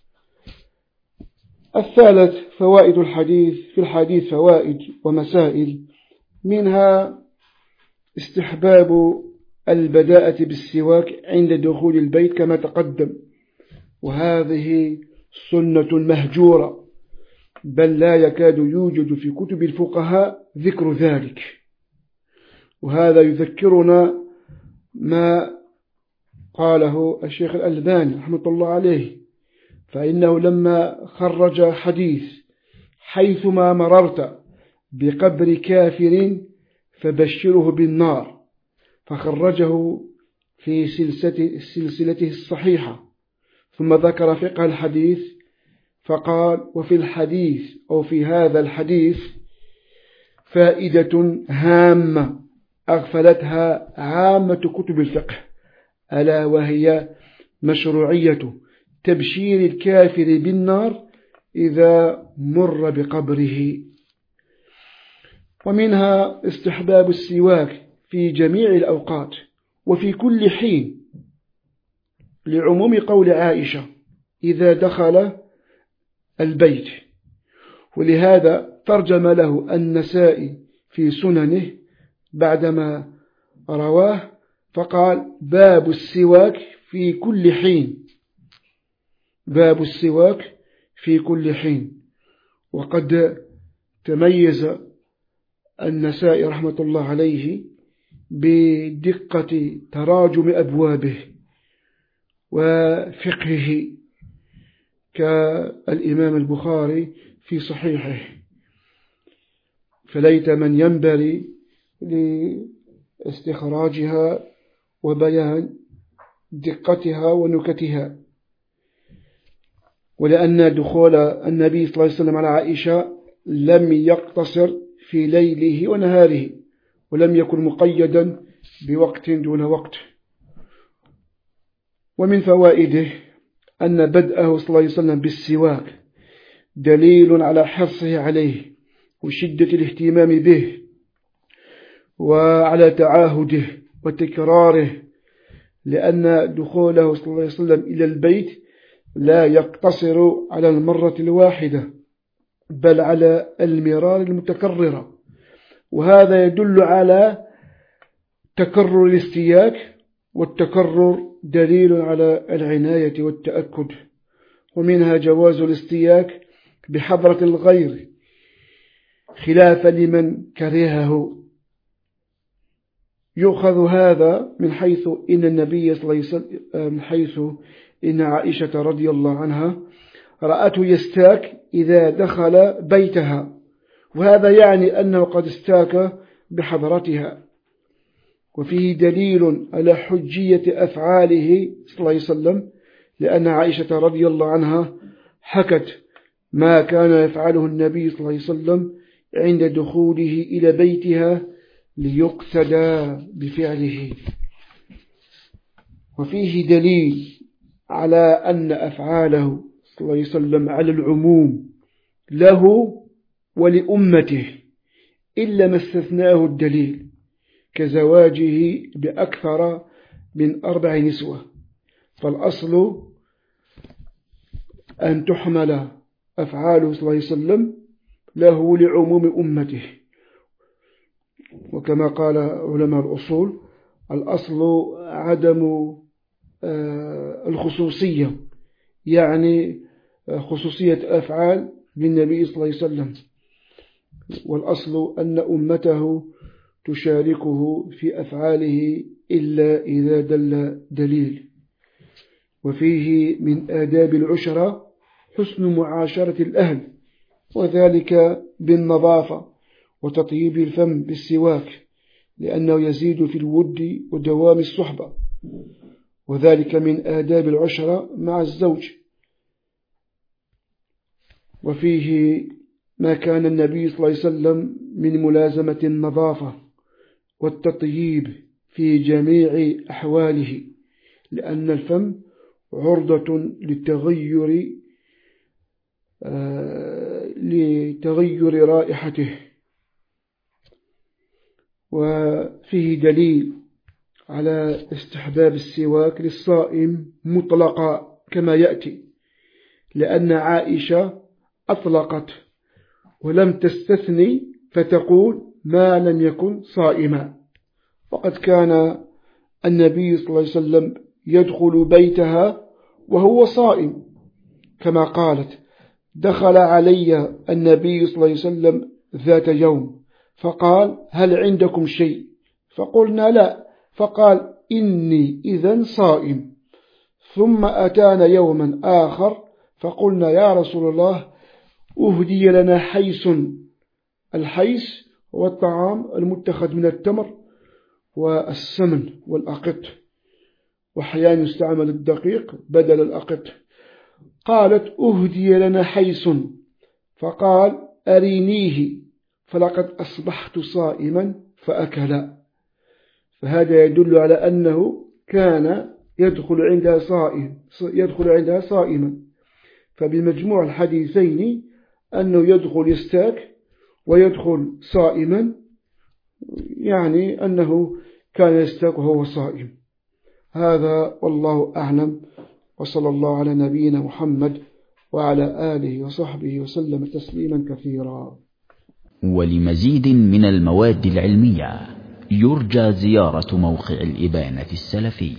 [SPEAKER 2] الثالث فوائد الحديث. في الحديث فوائد ومسائل، منها استحباب البداءة بالسواك عند دخول البيت كما تقدم، وهذه سنة مهجورة، بل لا يكاد يوجد في كتب الفقهاء ذكر ذلك. وهذا يذكرنا ما قاله الشيخ الألباني رحمة الله عليه، فإنه لما خرج حديث: حيثما مررت بقبر كافر فبشره بالنار، فخرجه في سلسلته الصحيحة، ثم ذكر فقه الحديث فقال: وفي الحديث أو في هذا الحديث فائدة هامة أغفلتها عامة كتب الفقه، ألا وهي مشروعية تبشير الكافر بالنار إذا مر بقبره. ومنها استحباب السواك في جميع الأوقات وفي كل حين، لعموم قول عائشة إذا دخل البيت. ولهذا ترجم له النسائي في سننه بعدما رواه فقال: باب السواك في كل حين، باب السواك في كل حين. وقد تميز النسائي رحمة الله عليه بدقة تراجم أبوابه وفقهه كالإمام البخاري في صحيحه، فليت من ينبغي لاستخراجها وبيان دقتها ونكتها. ولأن دخول النبي صلى الله عليه وسلم على عائشة لم يقتصر في ليله ونهاره، ولم يكن مقيدا بوقت دون وقت. ومن فوائده أن بدءه صلى الله عليه وسلم بالسواك دليل على حرصه عليه وشدة الاهتمام به وعلى تعاهده وتكراره، لأن دخوله صلى الله عليه وسلم إلى البيت لا يقتصر على المرة الواحدة بل على المرار المتكررة، وهذا يدل على تكرر الاستياك، والتكرر دليل على العناية والتأكد. ومنها جواز الاستياك بحضرة الغير خلافا لمن كرهه. يؤخذ هذا من حيث إن النبي صلى الله عليه وسلم من حيث إن عائشة رضي الله عنها رأته يستاك إذا دخل بيتها، وهذا يعني أنه قد استاك بحضرتها. وفيه دليل على حجية أفعاله صلى الله عليه وسلم، لأن عائشة رضي الله عنها حكت ما كان يفعله النبي صلى الله عليه وسلم عند دخوله إلى بيتها ليقتدى بفعله. وفيه دليل على أن أفعاله صلى الله عليه وسلم على العموم له ولأمته إلا ما استثناه الدليل، كزواجه بأكثر من 4 نسوة، فالأصل أن تحمل أفعاله صلى الله عليه وسلم له لعموم أمته. وكما قال علماء الأصول: الأصل عدم الخصوصية، يعني خصوصية أفعال بالنبي صلى الله عليه وسلم، والأصل أن أمته تشاركه في أفعاله إلا إذا دل دليل. وفيه من آداب العشرة حسن معاشرة الأهل، وذلك بالنظافة وتطيب الفم بالسواك، لأنه يزيد في الود ودوام الصحبة، وذلك من آداب العشرة مع الزوج. وفيه ما كان النبي صلى الله عليه وسلم من ملازمة النظافة والتطييب في جميع أحواله، لأن الفم عرضة لتغير رائحته. وفيه دليل على استحباب السواك للصائم مطلقا كما يأتي، لأن عائشة أطلقت ولم تستثني فتقول ما لم يكن صائما. وقد كان النبي صلى الله عليه وسلم يدخل بيتها وهو صائم، كما قالت: دخل علي النبي صلى الله عليه وسلم ذات يوم فقال: هل عندكم شيء؟ فقلنا: لا. فقال: إني إذن صائم. ثم أتانا يوما آخر فقلنا: يا رسول الله، أهدي لنا حيس. الحيس هو الطعام المتخذ من التمر والسمن والأقط، وأحيانا يستعمل الدقيق بدل الأقط. قالت أهدي لنا حيس، فقال أرينيه، فلقد أصبحت صائما فأكلا. فهذا يدل على أنه كان يدخل عندها صائما، فبمجموع الحديثين أنه يدخل يستاك ويدخل صائما، يعني أنه كان يستاك وهو صائم. هذا والله أعلم، وصلى الله على نبينا محمد وعلى آله وصحبه وسلم تسليما كثيرا.
[SPEAKER 1] ولمزيد من المواد العلمية يرجى زيارة موقع الإبانة السلفي.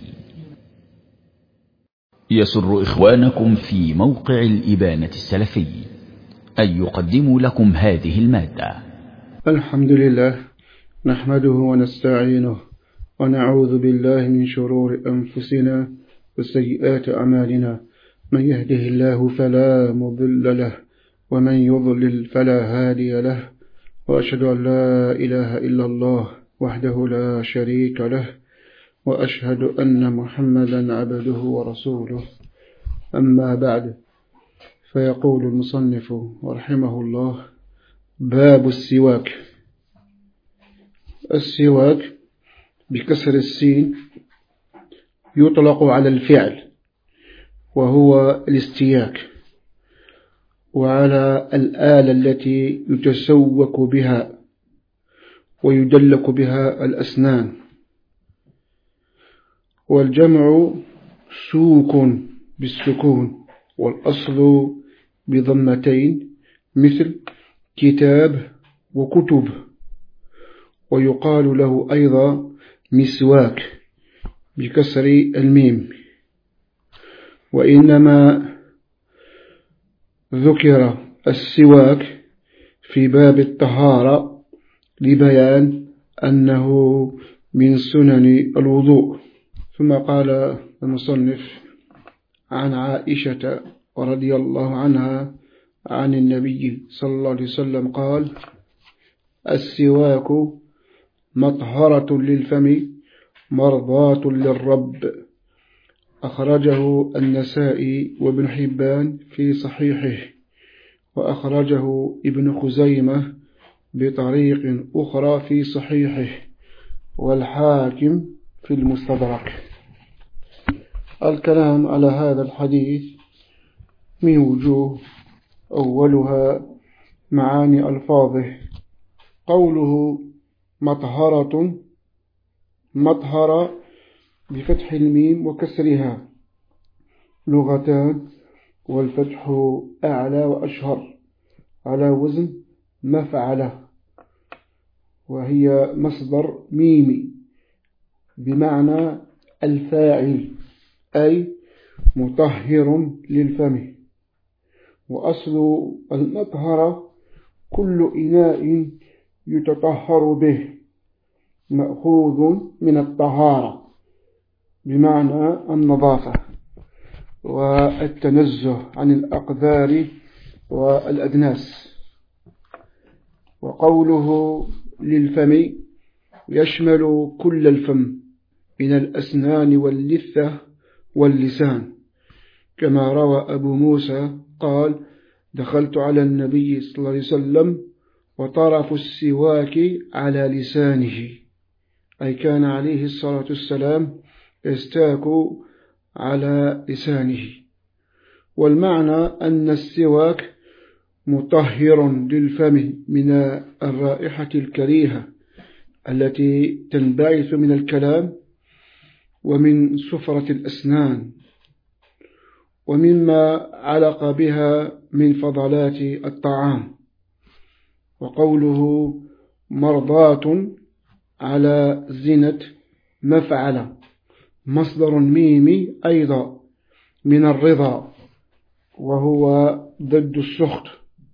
[SPEAKER 1] يسر إخوانكم في موقع الإبانة السلفي أن يقدموا لكم هذه المادة.
[SPEAKER 2] الحمد لله، نحمده ونستعينه ونعوذ بالله من شرور أنفسنا وسيئات أعمالنا، من يهده الله فلا مضل له ومن يضلل فلا هادي له، وأشهد أن لا إله إلا الله وحده لا شريك له، وأشهد أن محمدا عبده ورسوله. أما بعد، فيقول المصنف رحمه الله: باب السواك. السواك بكسر السين يطلق على الفعل وهو الاستياك، وعلى الآلة التي يتسوك بها ويدلك بها الأسنان، والجمع سوك بالسكون، والأصل بضمتين مثل كتاب وكتب. ويقال له أيضا مسواك بكسر الميم. وإنما ذكر السواك في باب الطهارة لبيان أنه من سنن الوضوء. ثم قال المصنف: عن عائشة رضي الله عنها عن النبي صلى الله عليه وسلم قال: السواك مطهرة للفم مرضاة للرب. أخرجه النسائي وابن حبان في صحيحه، وأخرجه ابن خزيمة بطريق أخرى في صحيحه، والحاكم في المستدرك. الكلام على هذا الحديث من وجوه، أولها معاني ألفاظه. قوله مطهرة، مطهر بفتح الميم وكسرها لغتان، والفتح أعلى وأشهر على وزن مفعلة، وهي مصدر ميمي بمعنى الفاعل، أي مطهر للفم. وأصل المطهر كل إناء يتطهر به، مأخوذ من الطهارة بمعنى النظافة والتنزه عن الأقذار والأدناس. وقوله للفم يشمل كل الفم من الأسنان واللثة واللسان، كما روى أبو موسى قال: دخلت على النبي صلى الله عليه وسلم وطرف السواك على لسانه، أي كان عليه الصلاة والسلام يستاك على لسانه. والمعنى أن السواك مطهر للفم من الرائحة الكريهة التي تنبعث من الكلام ومن سفرة الأسنان ومما علق بها من فضلات الطعام. وقوله مرضاة على زنة مفعلة، مصدر ميمي أيضا من الرضا، وهو ضد السخط.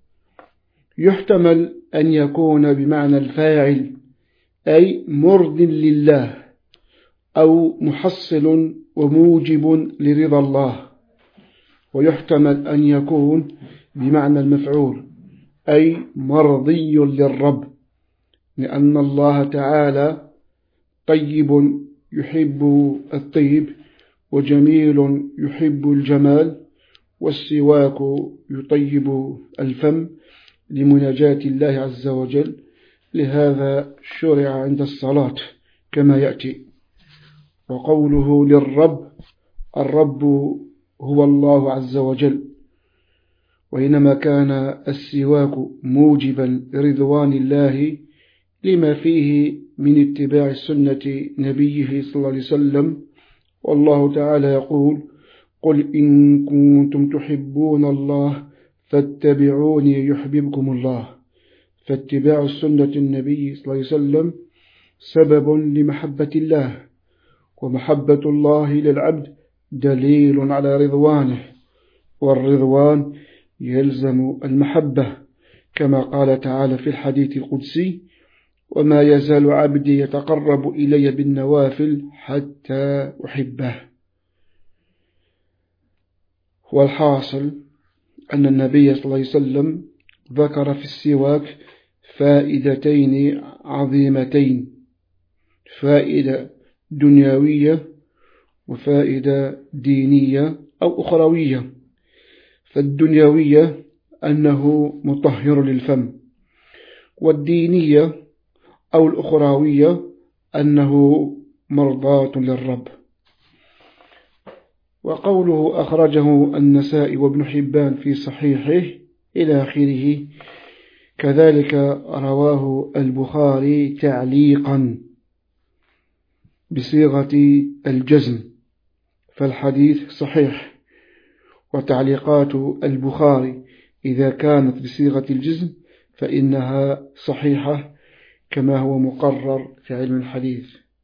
[SPEAKER 2] يحتمل أن يكون بمعنى الفاعل، أي مرض لله، أو محصل وموجب لرضا الله. ويحتمل أن يكون بمعنى المفعول، أي مرضي للرب، لأن الله تعالى طيب يحب الطيب، وجميل يحب الجمال، والسواك يطيب الفم لمناجاة الله عز وجل، لهذا شرع عند الصلاة كما يأتي. وقوله للرب، الرب هو الله عز وجل، وإنما كان السواك موجبا لرضوان الله لما فيه من اتباع سنة نبيه صلى الله عليه وسلم. والله تعالى يقول: قل إن كنتم تحبون الله فاتبعوني يحببكم الله. فاتباع سنة النبي صلى الله عليه وسلم سبب لمحبة الله، ومحبة الله للعبد دليل على رضوانه، والرضوان يلزم المحبة، كما قال تعالى في الحديث القدسي: وما يزال عبدي يتقرب إلي بالنوافل حتى أحبه. والحاصل أن النبي صلى الله عليه وسلم ذكر في السواك فائدتين عظيمتين: فائدة دنيوية وفائدة دينية أو أخروية. فالدنيوية أنه مطهر للفم، والدينية أو الأخروية أنه مرضاة للرب. وقوله أخرجه النسائي وابن حبان في صحيحه إلى آخره، كذلك رواه البخاري تعليقا بصيغة الجزم، فالحديث صحيح. وتعليقات البخاري إذا كانت بصيغة الجزم فإنها صحيحة كما هو مقرر في علم الحديث.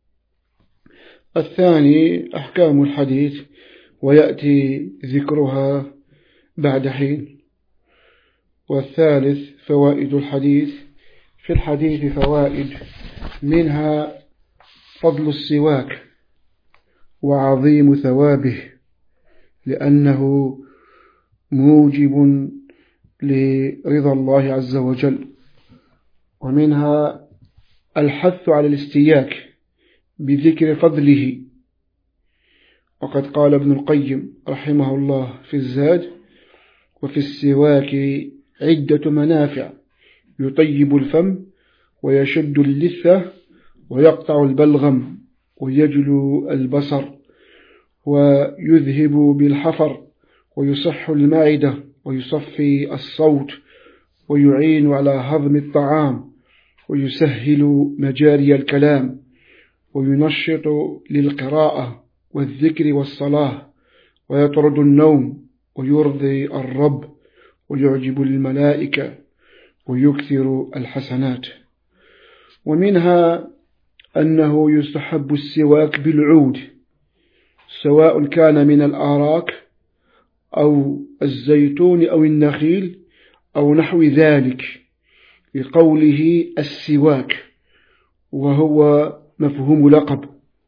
[SPEAKER 2] الثاني أحكام الحديث، ويأتي ذكرها بعد حين. والثالث فوائد الحديث. في الحديث فوائد، منها فضل السواك وعظيم ثوابه، لأنه موجب لرضا الله عز وجل. ومنها الحث على الاستياك بذكر فضله، وقد قال ابن القيم رحمه الله في الزاد: وفي السواك عدة منافع: يطيب الفم، ويشد اللثة، ويقطع البلغم، ويجلو البصر، ويذهب بالحفر، ويصح المعدة، ويصفي الصوت، ويعين على هضم الطعام، ويسهل مجاري الكلام، وينشط للقراءة والذكر والصلاة، ويطرد النوم، ويرضي الرب، ويعجب الملائكة، ويكثر الحسنات. ومنها أنه يستحب السواك بالعود، سواء كان من الآراك أو الزيتون أو النخيل أو نحو ذلك، لقوله السواك، وهو مفهوم لقب.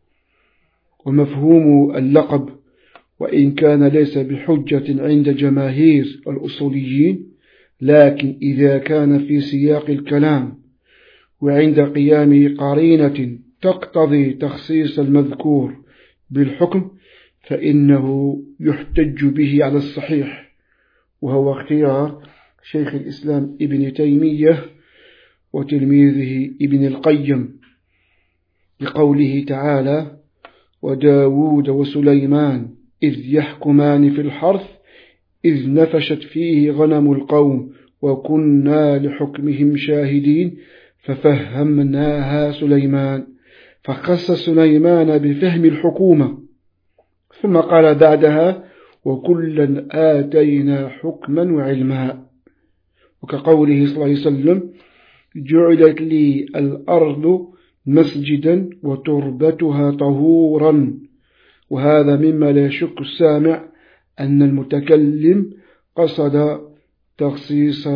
[SPEAKER 2] ومفهوم اللقب وإن كان ليس بحجة عند جماهير الأصوليين، لكن إذا كان في سياق الكلام وعند قيام قرينة تقتضي تخصيص المذكور بالحكم فإنه يحتج به على الصحيح، وهو اختيار شيخ الإسلام ابن تيمية وتلميذه ابن القيم، لقوله تعالى: وداود وسليمان إذ يحكمان في الحرث إذ نفشت فيه غنم القوم وكنا لحكمهم شاهدين ففهمناها سليمان، فخص سليمان بفهم الحكومة، ثم قال بعدها: وكلا آتينا حكما وعلما. وكقوله صلى الله عليه وسلم: جعلت لي الأرض مسجدا وتربتها طهورا. وهذا مما لا يشك السامع أن المتكلم قصد تخصيص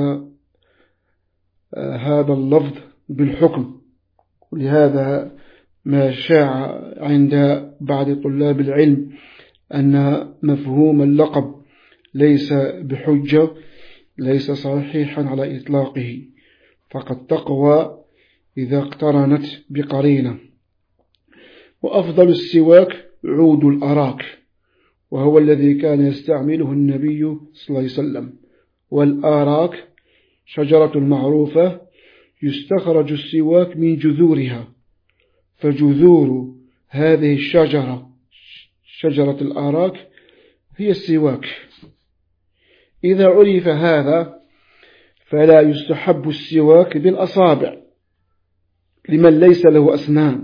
[SPEAKER 2] هذا اللفظ بالحكم. ولهذا ما شاع عند بعض طلاب العلم أن مفهوم اللقب ليس بحجة، ليس صحيحا على إطلاقه، فقد تقوى إذا اقترنت بقرينة. وأفضل السواك عود الأراك، وهو الذي كان يستعمله النبي صلى الله عليه وسلم. والآراك شجرة معروفة يستخرج السواك من جذورها، فجذور هذه الشجرة شجرة الآراك هي السواك. إذا عرف هذا فلا يستحب السواك بالأصابع لمن ليس له أسنان،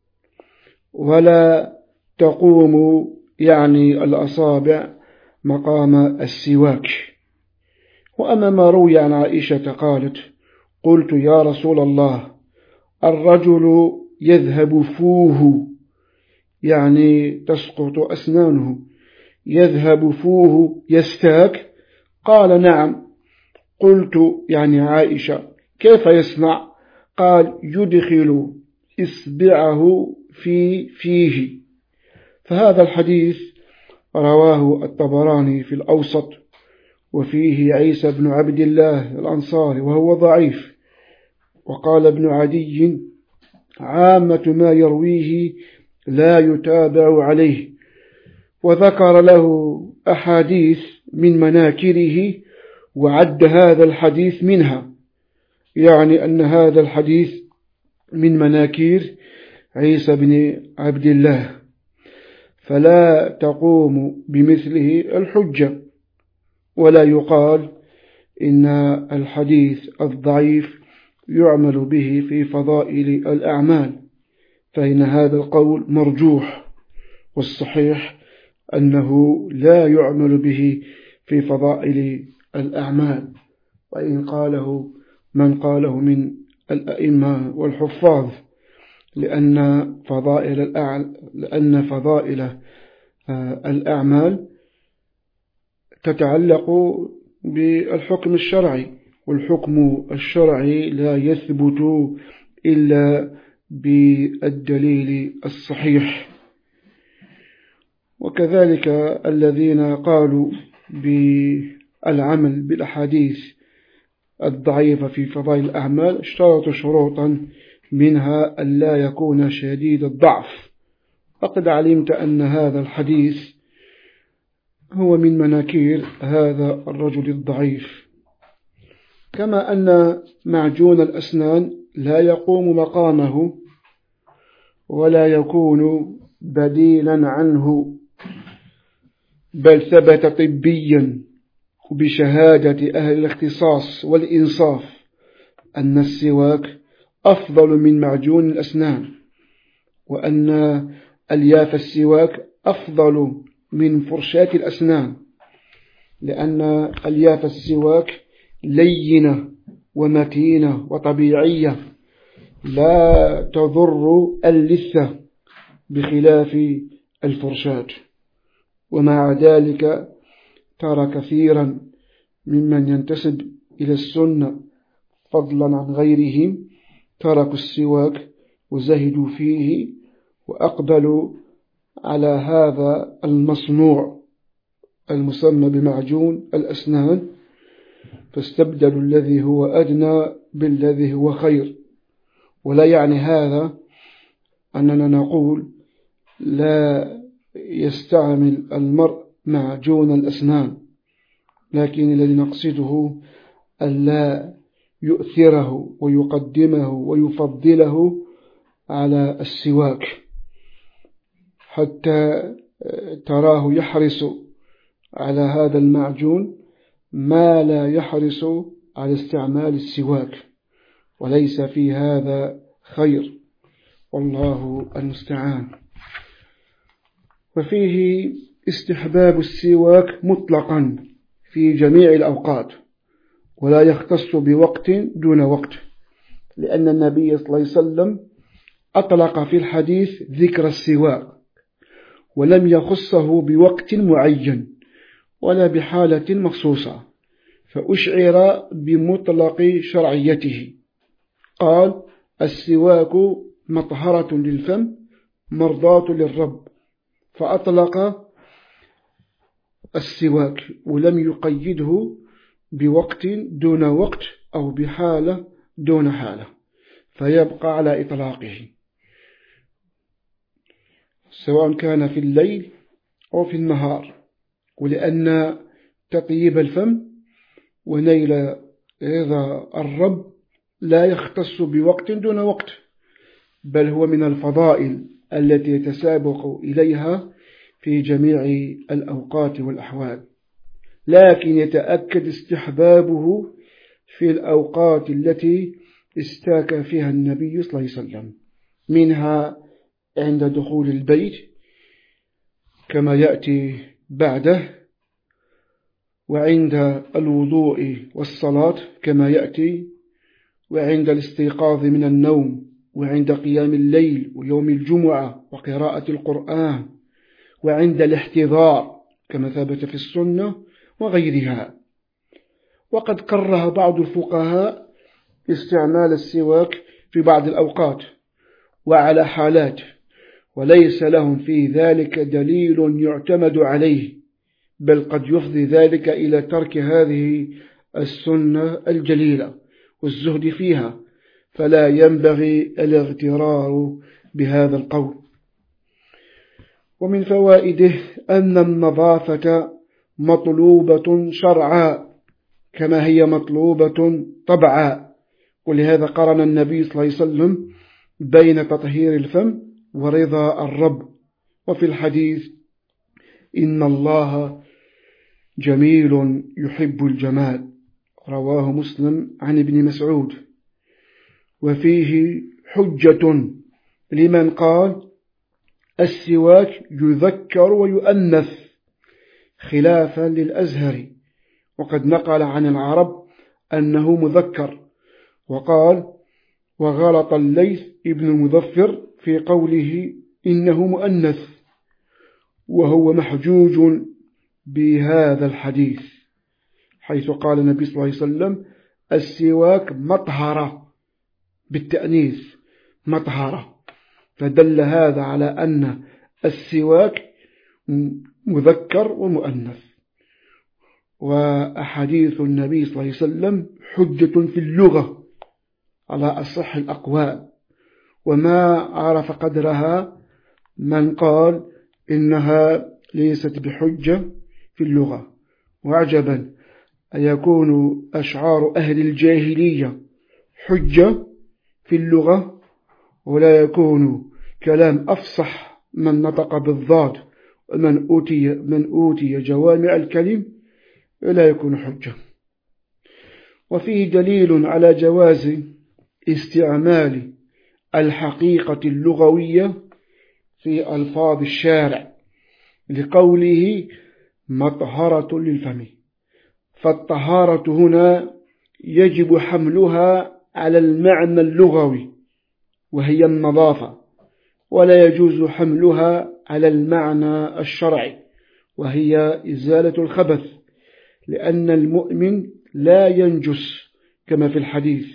[SPEAKER 2] ولا تقوم الأصابع مقام السواك. وأما ما روي عن عائشة قالت: قلت يا رسول الله الرجل يذهب فوه، تسقط أسنانه، يذهب فوه يستاك؟ قال: نعم. قلت عائشة كيف يصنع؟ قال: يدخل إصبعه في فيه. فهذا الحديث رواه الطبراني في الأوسط، وفيه عيسى بن عبد الله الأنصاري وهو ضعيف. وقال ابن عدي: عامة ما يرويه لا يتابع عليه، وذكر له أحاديث من مناكره وعد هذا الحديث منها، أن هذا الحديث من مناكير عيسى بن عبد الله، فلا تقوم بمثله الحجة، ولا يقال إن الحديث الضعيف يعمل به في فضائل الأعمال، فإن هذا القول مرجوح، والصحيح أنه لا يعمل به في فضائل الأعمال، وإن قاله من قاله من الأئمة والحفاظ، لأن فضائل الأعمال تتعلق بالحكم الشرعي، والحكم الشرعي لا يثبت إلا بالدليل الصحيح. وكذلك الذين قالوا بالعمل بالأحاديث الضعيفة في فضائل الأعمال اشترطوا شروطا، منها أن لا يكون شديد الضعف. فقد علمت أن هذا الحديث هو من مناكير هذا الرجل الضعيف. كما أن معجون الأسنان لا يقوم مقامه ولا يكون بديلا عنه، بل ثبت طبيا بشهادة أهل الاختصاص والإنصاف أن السواك أفضل من معجون الأسنان، وأن ألياف السواك أفضل من فرشاة الأسنان، لأن ألياف السواك لينة ومتينة وطبيعية لا تضر اللثة بخلاف الفرشاة. ومع ذلك ترى كثيرا ممن ينتسب إلى السنة فضلا عن غيرهم تركوا السواك وزهدوا فيه وأقبلوا على هذا المصنوع المسمى بمعجون الأسنان، فاستبدلوا الذي هو أدنى بالذي هو خير. ولا يعني هذا أننا نقول لا يستعمل المرء معجون الأسنان، لكن الذي نقصده ألا يؤثره ويقدمه ويفضله على السواك، حتى تراه يحرص على هذا المعجون ما لا يحرص على استعمال السواك، وليس في هذا خير، والله المستعان. وفيه استحباب السواك مطلقا في جميع الأوقات، ولا يختص بوقت دون وقت، لأن النبي صلى الله عليه وسلم أطلق في الحديث ذكر السواك ولم يخصه بوقت معين ولا بحالة مخصوصة، فأشعر بمطلق شرعيته. قال: السواك مطهرة للفم مرضاة للرب، فأطلق السواك ولم يقيده بوقت دون وقت أو بحالة دون حالة، فيبقى على إطلاقه، سواء كان في الليل أو في النهار، ولأن تطيب الفم ونيل رضا الرب لا يختص بوقت دون وقت، بل هو من الفضائل التي يتسابق إليها في جميع الأوقات والأحوال، لكن يتأكد استحبابه في الأوقات التي استاك فيها النبي صلى الله عليه وسلم، منها عند دخول البيت كما يأتي بعده، وعند الوضوء والصلاة كما يأتي، وعند الاستيقاظ من النوم، وعند قيام الليل ويوم الجمعة وقراءة القرآن، وعند الاحتضار كما ثبت في السنة وغيرها. وقد كره بعض الفقهاء استعمال السواك في بعض الأوقات وعلى حالات، وليس لهم في ذلك دليل يعتمد عليه، بل قد يفضي ذلك إلى ترك هذه السنة الجليلة والزهد فيها، فلا ينبغي الاغترار بهذا القول. ومن فوائده أن النظافة مطلوبة شرعا كما هي مطلوبة طبعا، ولهذا قرن النبي صلى الله عليه وسلم بين تطهير الفم ورضا الرب. وفي الحديث إن الله جميل يحب الجمال، رواه مسلم عن ابن مسعود. وفيه حجة لمن قال السواك يذكر ويؤنث خلافا للأزهري، وقد نقل عن العرب أنه مذكر، وقال وغلط الليث ابن المظفر في قوله إنه مؤنث، وهو محجوج بهذا الحديث، حيث قال النبي صلى الله عليه وسلم السواك مطهرة بالتأنيث مطهرة، فدل هذا على أن السواك مذكر ومؤنث. وأحاديث النبي صلى الله عليه وسلم حجة في اللغة على أصح الأقوال، وما عرف قدرها من قال إنها ليست بحجة في اللغة. وعجبا أن يكون أشعار أهل الجاهلية حجة في اللغة، ولا يكون كلام أفصح من نطق بالضاد ومن أوتي جوامع الكلم لا يكون حجة. وفيه دليل على جواز استعمال الحقيقة اللغوية في ألفاظ الشارع لقوله مطهرة للفم، فالطهارة هنا يجب حملها على المعنى اللغوي وهي النظافة، ولا يجوز حملها على المعنى الشرعي وهي إزالة الخبث، لأن المؤمن لا ينجس كما في الحديث.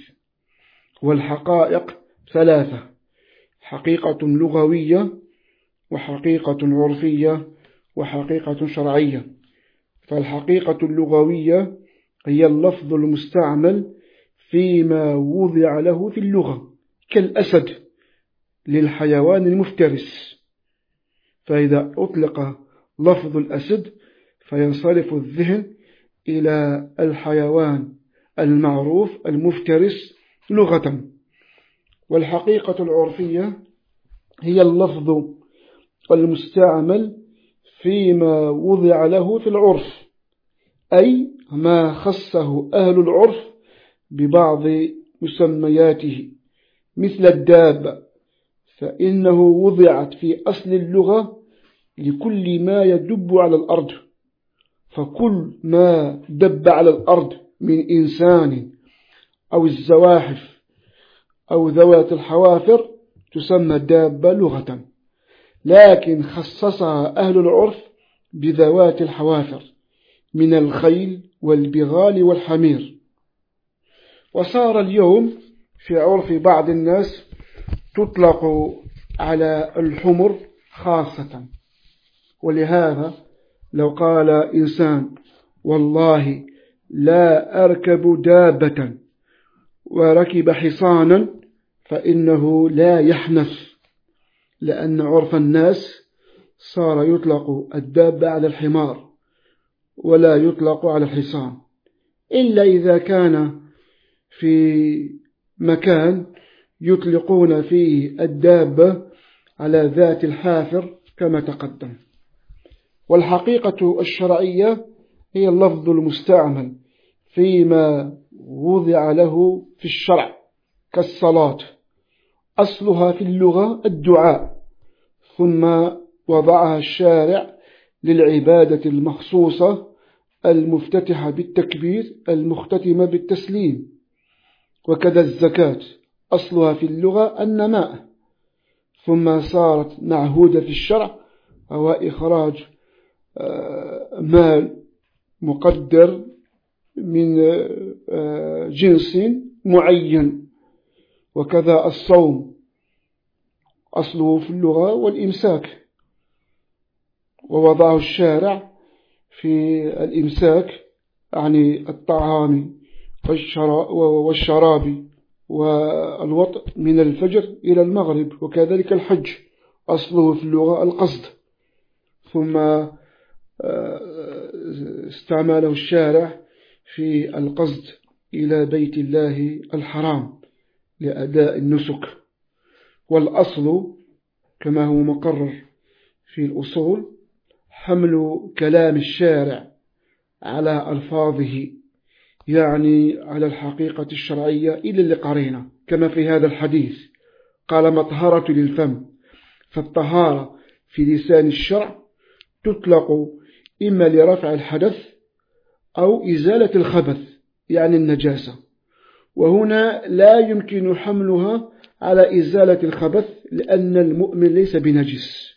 [SPEAKER 2] والحقائق ثلاثة: حقيقة لغوية، وحقيقة عرفية، وحقيقة شرعية. فالحقيقة اللغوية هي اللفظ المستعمل فيما وضع له في اللغة، كالأسد للحيوان المفترس، فإذا أطلق لفظ الأسد فينصرف الذهن إلى الحيوان المعروف المفترس لغة. والحقيقة العرفية هي اللفظ المستعمل فيما وضع له في العرف، أي ما خصه أهل العرف ببعض مسمياته، مثل الدابة، فإنه وضعت في أصل اللغة لكل ما يدب على الأرض، فكل ما دب على الأرض من إنسان أو الزواحف أو ذوات الحوافر تسمى دابة لغة، لكن خصصها أهل العرف بذوات الحوافر من الخيل والبغال والحمير. وصار اليوم في عرف بعض الناس تطلق على الحمر خاصة، ولهذا لو قال إنسان والله لا أركب دابة وركب حصانا فإنه لا يحنث، لأن عرف الناس صار يطلق الدابة على الحمار ولا يطلق على الحصان، إلا إذا كان في مكان يطلقون فيه الدابة على ذات الحافر كما تقدم. والحقيقة الشرعية هي اللفظ المستعمل فيما وضع له في الشرع كالصلاة، أصلها في اللغة الدعاء، ثم وضعها الشارع للعبادة المخصوصة المفتتحة بالتكبير المختتمة بالتسليم. وكذا الزكاة أصلها في اللغة النماء، ثم صارت معهودة في الشرع، هو إخراج مال مقدر من جنس معين. وكذا الصوم أصله في اللغة والإمساك، ووضعه الشارع في الإمساك عن الطعام والشراب والوطء من الفجر إلى المغرب. وكذلك الحج أصله في اللغة القصد، ثم استعمله الشارع في القصد إلى بيت الله الحرام لأداء النسك. والأصل كما هو مقرر في الأصول حمل كلام الشارع على ألفاظه، يعني على الحقيقة الشرعية إلى لقرينة، كما في هذا الحديث قال مطهرة للفم. فالطهارة في لسان الشرع تطلق إما لرفع الحدث أو إزالة الخبث يعني النجاسة، وهنا لا يمكن حملها على إزالة الخبث لأن المؤمن ليس بنجس.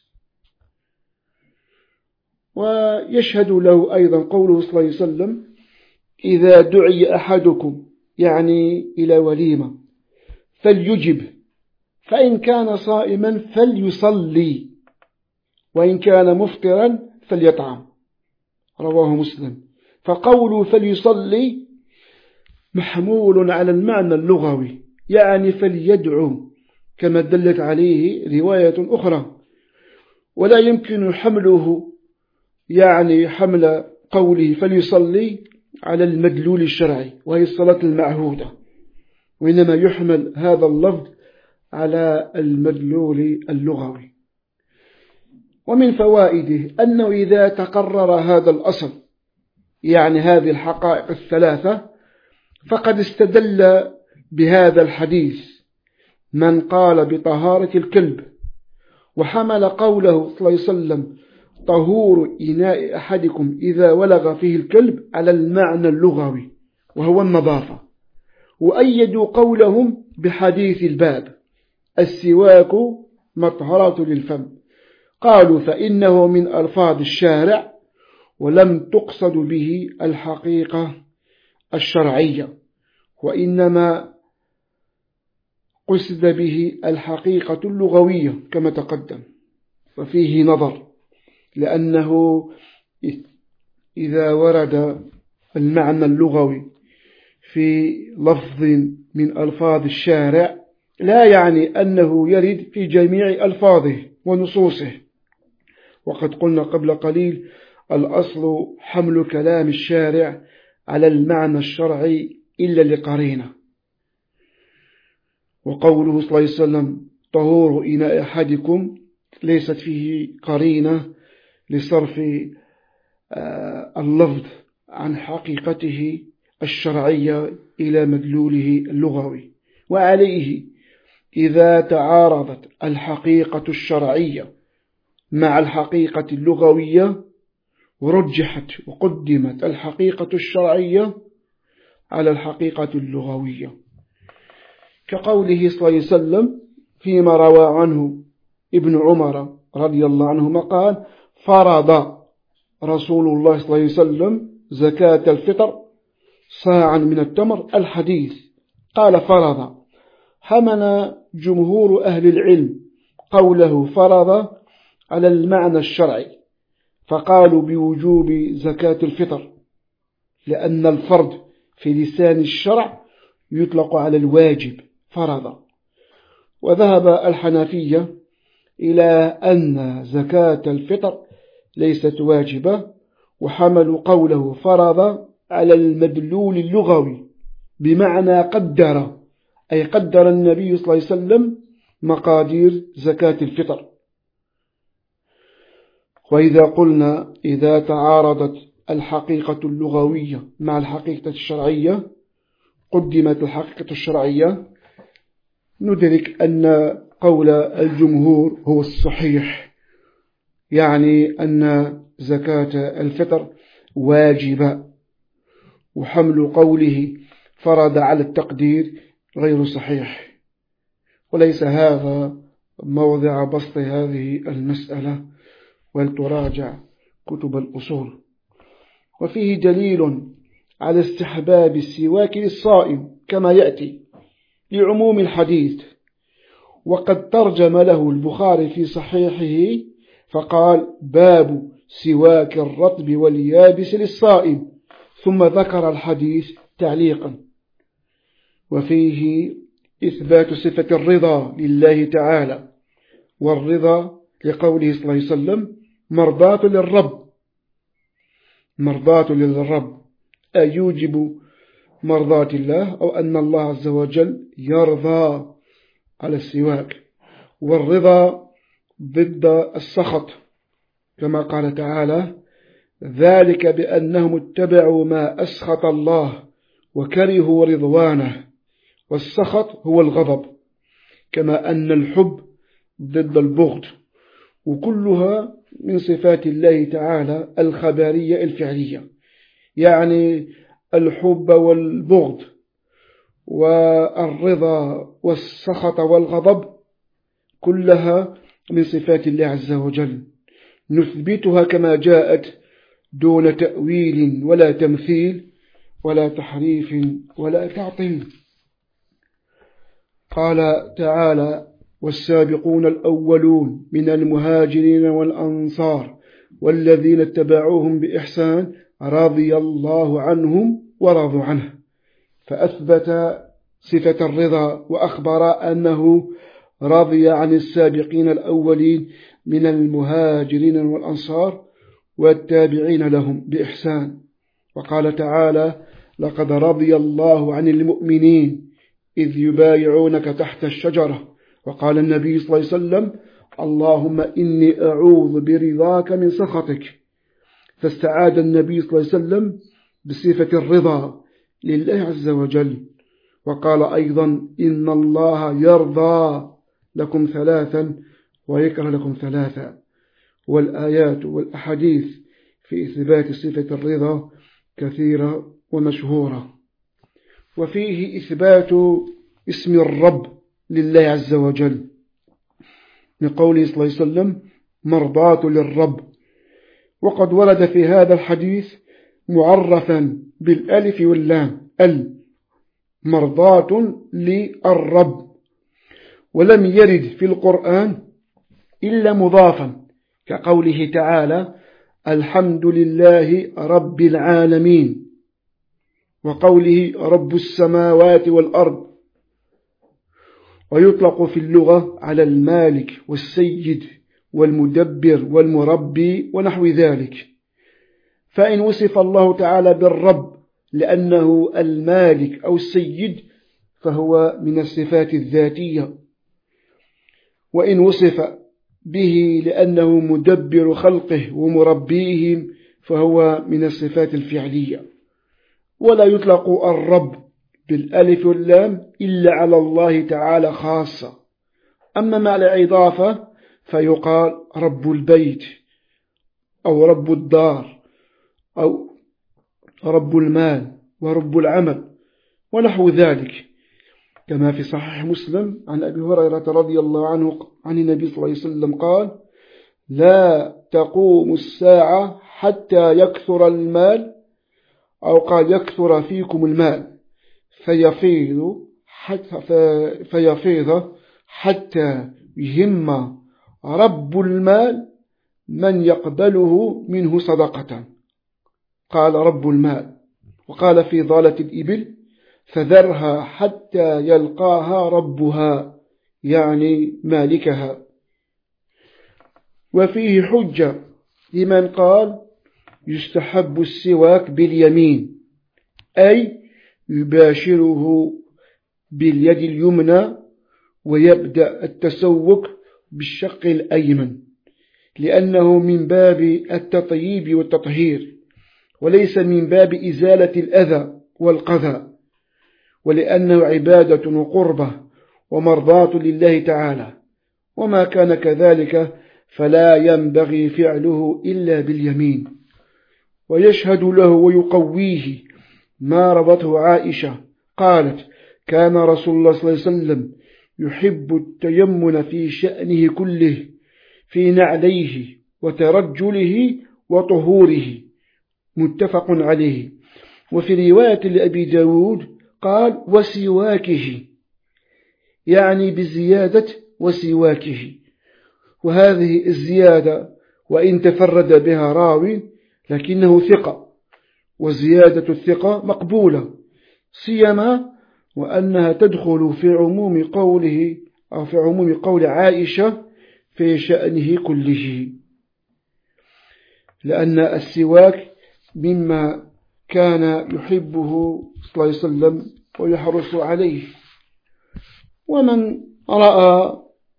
[SPEAKER 2] ويشهد له أيضا قوله صلى الله عليه وسلم إذا دعي أحدكم يعني إلى وليمة فليجب، فإن كان صائما فليصلي، وإن كان مفطرا فليطعم، رواه مسلم. فقوله فليصلي محمول على المعنى اللغوي، يعني فليدعو كما دلت عليه رواية أخرى، ولا يمكن حمله يعني حمل قوله فليصلي على المدلول الشرعي وهي الصلاة المعهودة، وإنما يحمل هذا اللفظ على المدلول اللغوي. ومن فوائده أنه إذا تقرر هذا الأصل يعني هذه الحقائق الثلاثة فقد استدل بهذا الحديث من قال بطهارة الكلب، وحمل قوله صلى الله عليه وسلم طهور إناء أحدكم إذا ولغ فيه الكلب على المعنى اللغوي وهو النظافة. وأيدوا قولهم بحديث الباب السواك مطهرة للفم، قالوا فإنه من ألفاظ الشارع ولم تقصد به الحقيقة الشرعية، وإنما قصد به الحقيقة اللغوية كما تقدم. وفيه نظر، لأنه إذا ورد المعنى اللغوي في لفظ من ألفاظ الشارع لا يعني أنه يرد في جميع ألفاظه ونصوصه. وقد قلنا قبل قليل الأصل حمل كلام الشارع على المعنى الشرعي إلا لقرينة. وقوله صلى الله عليه وسلم طهور إناء أحدكم ليست فيه قرينة لصرف اللفظ عن حقيقته الشرعية إلى مدلوله اللغوي. وعليه إذا تعارضت الحقيقة الشرعية مع الحقيقة اللغوية ورجحت وقدمت الحقيقة الشرعية على الحقيقة اللغوية، كقوله صلى الله عليه وسلم فيما روى عنه ابن عمر رضي الله عنهما قال فرض رسول الله صلى الله عليه وسلم زكاة الفطر صاعا من التمر الحديث. قال فرض، حمل جمهور أهل العلم قوله فرض على المعنى الشرعي، فقالوا بوجوب زكاة الفطر، لأن الفرض في لسان الشرع يطلق على الواجب فرض. وذهب الحنفية إلى أن زكاة الفطر ليست واجبة، وحملوا قوله فرض على المدلول اللغوي بمعنى قدر، أي قدر النبي صلى الله عليه وسلم مقادير زكاة الفطر. وإذا قلنا إذا تعارضت الحقيقة اللغوية مع الحقيقة الشرعية قدمت الحقيقة الشرعية، ندرك أن قول الجمهور هو الصحيح، يعني أن زكاة الفطر واجبة، وحمل قوله فرض على التقدير غير صحيح، وليس هذا موضع بسط هذه المسألة، ولتراجع كتب الأصول. وفيه دليل على استحباب السواك للصائم كما يأتي لعموم الحديث، وقد ترجم له البخاري في صحيحه فقال باب سواك الرطب واليابس للصائم، ثم ذكر الحديث تعليقا. وفيه إثبات صفة الرضا لله تعالى، والرضا لقوله صلى الله عليه وسلم مرضاة للرب، مرضاة للرب أي يوجب مرضاة الله، أو أن الله عز وجل يرضى على السواك. والرضا ضد السخط، كما قال تعالى ذلك بأنهم اتبعوا ما أسخط الله وكرهوا رضوانه، والسخط هو الغضب، كما أن الحب ضد البغض، وكلها من صفات الله تعالى الخبرية الفعلية، يعني الحب والبغض والرضا والسخط والغضب كلها من صفات الله عز وجل، نثبتها كما جاءت دون تأويل ولا تمثيل ولا تحريف ولا تعطيل. قال تعالى والسابقون الأولون من المهاجرين والأنصار والذين اتبعوهم بإحسان رضي الله عنهم ورضوا عنه، فأثبت صفة الرضا وأخبر أنه رضي عن السابقين الأولين من المهاجرين والأنصار والتابعين لهم بإحسان. وقال تعالى لقد رضي الله عن المؤمنين إذ يبايعونك تحت الشجرة، وقال النبي صلى الله عليه وسلم اللهم إني أعوذ برضاك من سخطك، فاستعاد النبي صلى الله عليه وسلم بصفة الرضا لله عز وجل. وقال أيضا إن الله يرضى لكم ثلاثا ويكره لكم ثلاثا. والآيات والأحاديث في إثبات صفة الرضا كثيرة ومشهورة. وفيه إثبات اسم الرب لله عز وجل لقوله صلى الله عليه وسلم مرضاة للرب، وقد ورد في هذا الحديث معرفا بالألف واللام مرضاة للرب، ولم يرد في القرآن إلا مضافا كقوله تعالى الحمد لله رب العالمين، وقوله رب السماوات والأرض. ويطلق في اللغة على المالك والسيد والمدبر والمربي ونحو ذلك. فإن وصف الله تعالى بالرب لأنه المالك أو السيد فهو من الصفات الذاتية، وإن وصف به لأنه مدبر خلقه ومربيهم فهو من الصفات الفعلية. ولا يطلق الرب بالألف واللام إلا على الله تعالى خاصة. أما مع الإضافة فيقال رب البيت أو رب الدار أو رب المال ورب العمل ونحو ذلك، كما في صحيح مسلم عن أبي هريرة رضي الله عنه عن النبي صلى الله عليه وسلم قال لا تقوم الساعة حتى يكثر المال، أو قال يكثر فيكم المال فيفيض حتى يهم رب المال من يقبله منه صدقة، قال رب المال. وقال في ضالة الإبل فذرها حتى يلقاها ربها، يعني مالكها. وفيه حجة لمن قال يستحب السواك باليمين، أي يباشره باليد اليمنى ويبدأ التسوك بالشق الأيمن، لأنه من باب التطييب والتطهير وليس من باب إزالة الأذى والقذى، ولأنه عبادة وقربة ومرضاة لله تعالى، وما كان كذلك فلا ينبغي فعله إلا باليمين. ويشهد له ويقويه ما ربته عائشة قالت: كان رسول الله صلى الله عليه وسلم يحب التيمن في شأنه كله، في نعليه وترجله وطهوره، متفق عليه. وفي رواية لأبي داود قال: وسواكه، يعني بزيادة وسواكه. وهذه الزيادة وإن تفرد بها راوي لكنه ثقة، وزيادة الثقة مقبولة، سيما وأنها تدخل في عموم قوله أو في عموم قول عائشة في شأنه كله، لأن السواك مما كان يحبه صلى الله عليه وسلم ويحرص عليه. ومن رأى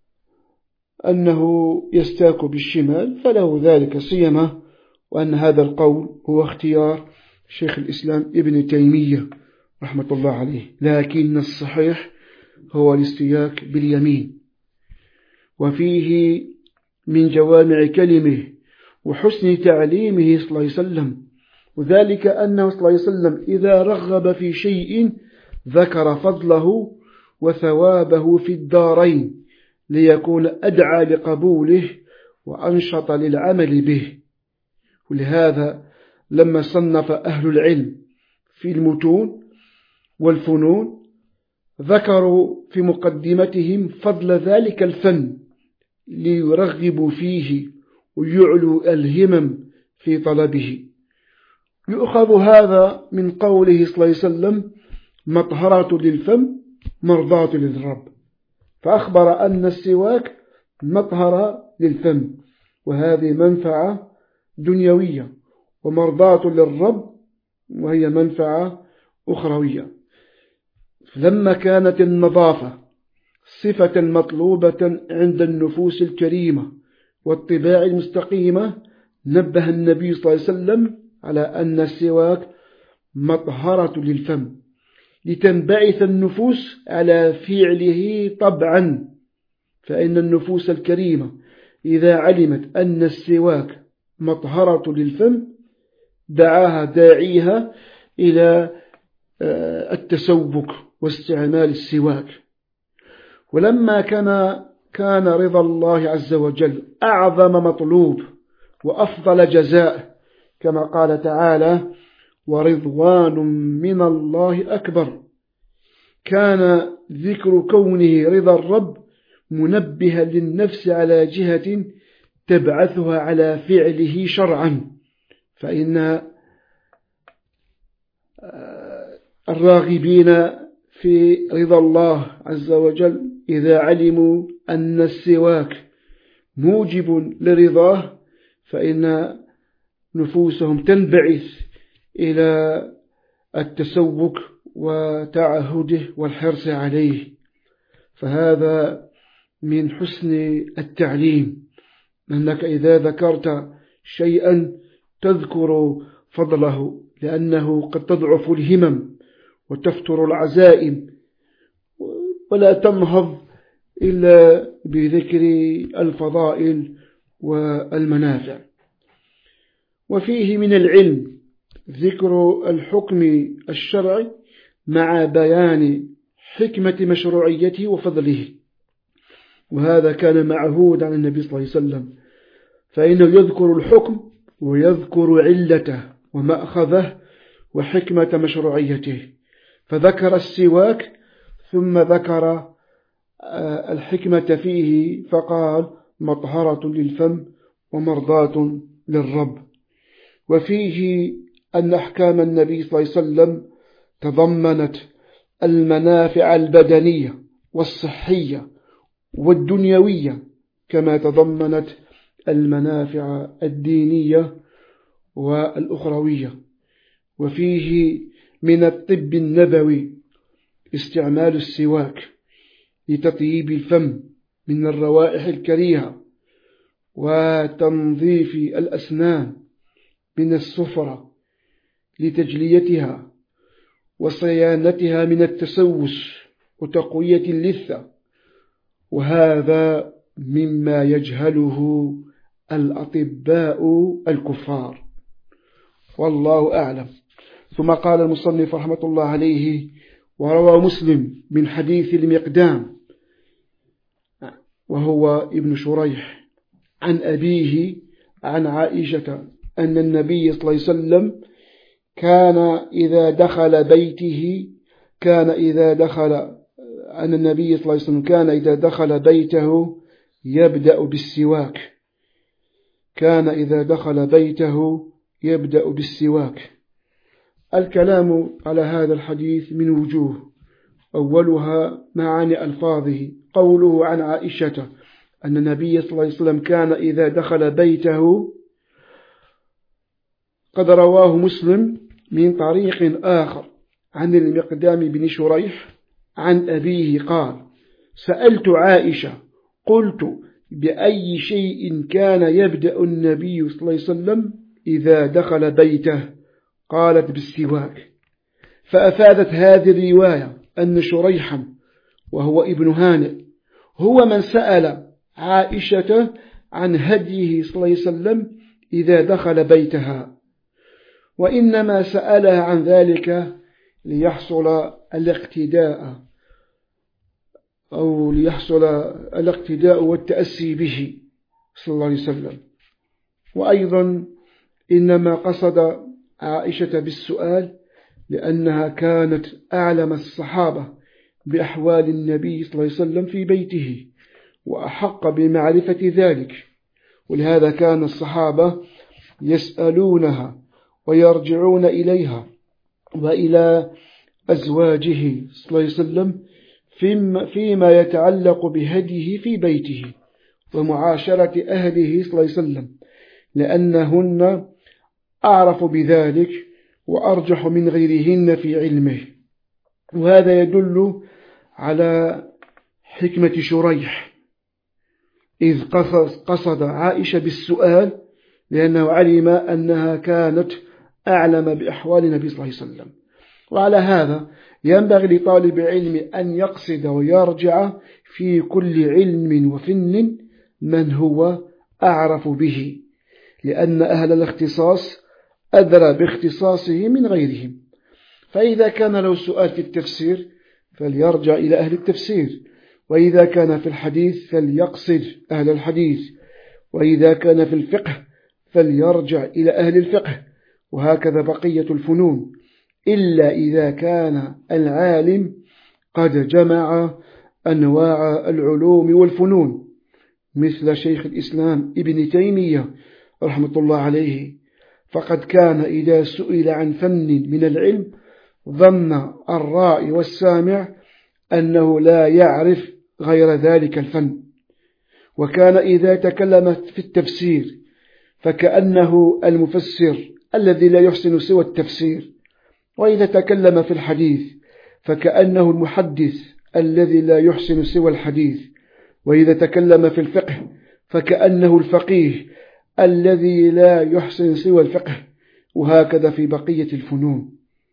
[SPEAKER 2] أنه يستاك بالشمال فله ذلك، سيما وأن هذا القول هو اختيار شيخ الإسلام ابن تيمية رحمة الله عليه، لكن الصحيح هو الاستياك باليمين. وفيه من جوامع كلمه وحسن تعليمه صلى الله عليه وسلم، وذلك أنه صلى الله عليه وسلم إذا رغب في شيء ذكر فضله وثوابه في الدارين ليكون أدعى لقبوله وأنشط للعمل به. ولهذا لما صنف أهل العلم في المتون والفنون ذكروا في مقدمتهم فضل ذلك الفن ليرغبوا فيه ويعلوا الهمم في طلبه. يؤخذ هذا من قوله صلى الله عليه وسلم: مطهرة للفم مرضاة للرب، فأخبر أن السواك مطهرة للفم، وهذه منفعة دنيوية، ومرضاة للرب وهي منفعة أخروية. لما كانت النظافة صفة مطلوبة عند النفوس الكريمة والطباع المستقيمة، نبه النبي صلى الله عليه وسلم على أن السواك مطهرة للفم لتنبعث النفوس على فعله طبعا. فإن النفوس الكريمة إذا علمت أن السواك مطهرة للفم دعاها داعيها إلى التسوك واستعمال السواك. ولما كان رضا الله عز وجل أعظم مطلوب وأفضل جزاء، كما قال تعالى: ورضوان من الله أكبر، كان ذكر كونه رضا الرب منبها للنفس على جهة تبعثها على فعله شرعا. فإن الراغبين في رضا الله عز وجل إذا علموا أن السواك موجب لرضاه فإن نفوسهم تنبعث إلى التسوك وتعهده والحرص عليه. فهذا من حسن التعليم، أنك إذا ذكرت شيئا تذكر فضله، لأنه قد تضعف الهمم وتفتر العزائم ولا تنهض إلا بذكر الفضائل والمنافع. وفيه من العلم ذكر الحكم الشرعي مع بيان حكمة مشروعيته وفضله، وهذا كان معهود عن النبي صلى الله عليه وسلم، فإنه يذكر الحكم ويذكر علته ومأخذه وحكمة مشروعيته، فذكر السواك ثم ذكر الحكمة فيه فقال: مطهرة للفم ومرضاة للرب. وفيه أن أحكام النبي صلى الله عليه وسلم تضمنت المنافع البدنية والصحية والدنيوية، كما تضمنت المنافع الدينية والأخروية. وفيه من الطب النبوي استعمال السواك لتطييب الفم من الروائح الكريهة، وتنظيف الأسنان من الصفرة لتجليتها وصيانتها من التسوس وتقوية اللثة، وهذا مما يجهله الأطباء الكفار، والله أعلم. ثم قال المصنف رحمة الله عليه: وروى مسلم من حديث المقدام وهو ابن شريح عن أبيه عن عائشة أن النبي صلى الله عليه وسلم كان إذا دخل بيته يبدأ بالسواك. الكلام على هذا الحديث من وجوه، أولها معاني ألفاظه. قوله عن عائشة أن النبي صلى الله عليه وسلم كان إذا دخل بيته، قد رواه مسلم من طريق آخر عن المقدام بن شريح عن أبيه قال: سألت عائشة قلت: بأي شيء كان يبدأ النبي صلى الله عليه وسلم إذا دخل بيته؟ قالت: بالسواك. فأفادت هذه الرواية أن شريحا وهو ابن هانئ هو من سأل عائشة عن هديه صلى الله عليه وسلم إذا دخل بيتها، وإنما سألها عن ذلك ليحصل الاقتداء والتأسي به صلى الله عليه وسلم. وأيضا إنما قصد عائشة بالسؤال لأنها كانت أعلم الصحابة بأحوال النبي صلى الله عليه وسلم في بيته وأحق بمعرفة ذلك، ولهذا كان الصحابة يسألونها ويرجعون إليها وإلى أزواجه صلى الله عليه وسلم فيما يتعلق بهديه في بيته ومعاشرة أهله صلى الله عليه وسلم، لأنهن أعرف بذلك وأرجح من غيرهن في علمه. وهذا يدل على حكمة شريح إذ قصد عائشة بالسؤال، لأنه علم أنها كانت أعلم بأحوال النبي صلى الله عليه وسلم. وعلى هذا ينبغي لطالب علم أن يقصد ويرجع في كل علم وفن من هو أعرف به، لأن أهل الاختصاص أدرى باختصاصه من غيرهم. فإذا كان له سؤال في التفسير فليرجع إلى أهل التفسير، وإذا كان في الحديث فليقصد أهل الحديث، وإذا كان في الفقه فليرجع إلى أهل الفقه، وهكذا بقية الفنون، إلا إذا كان العالم قد جمع أنواع العلوم والفنون، مثل شيخ الإسلام ابن تيمية رحمة الله عليه، فقد كان إذا سئل عن فن من العلم ظن الرائي والسامع أنه لا يعرف غير ذلك الفن، وكان إذا تكلم في التفسير فكأنه المفسر الذي لا يحسن سوى التفسير، وإذا تكلم في الحديث فكأنه المحدث الذي لا يحسن سوى الحديث، وإذا تكلم في الفقه فكأنه الفقيه الذي لا يحسن سوى الفقه، وهكذا في بقية الفنون.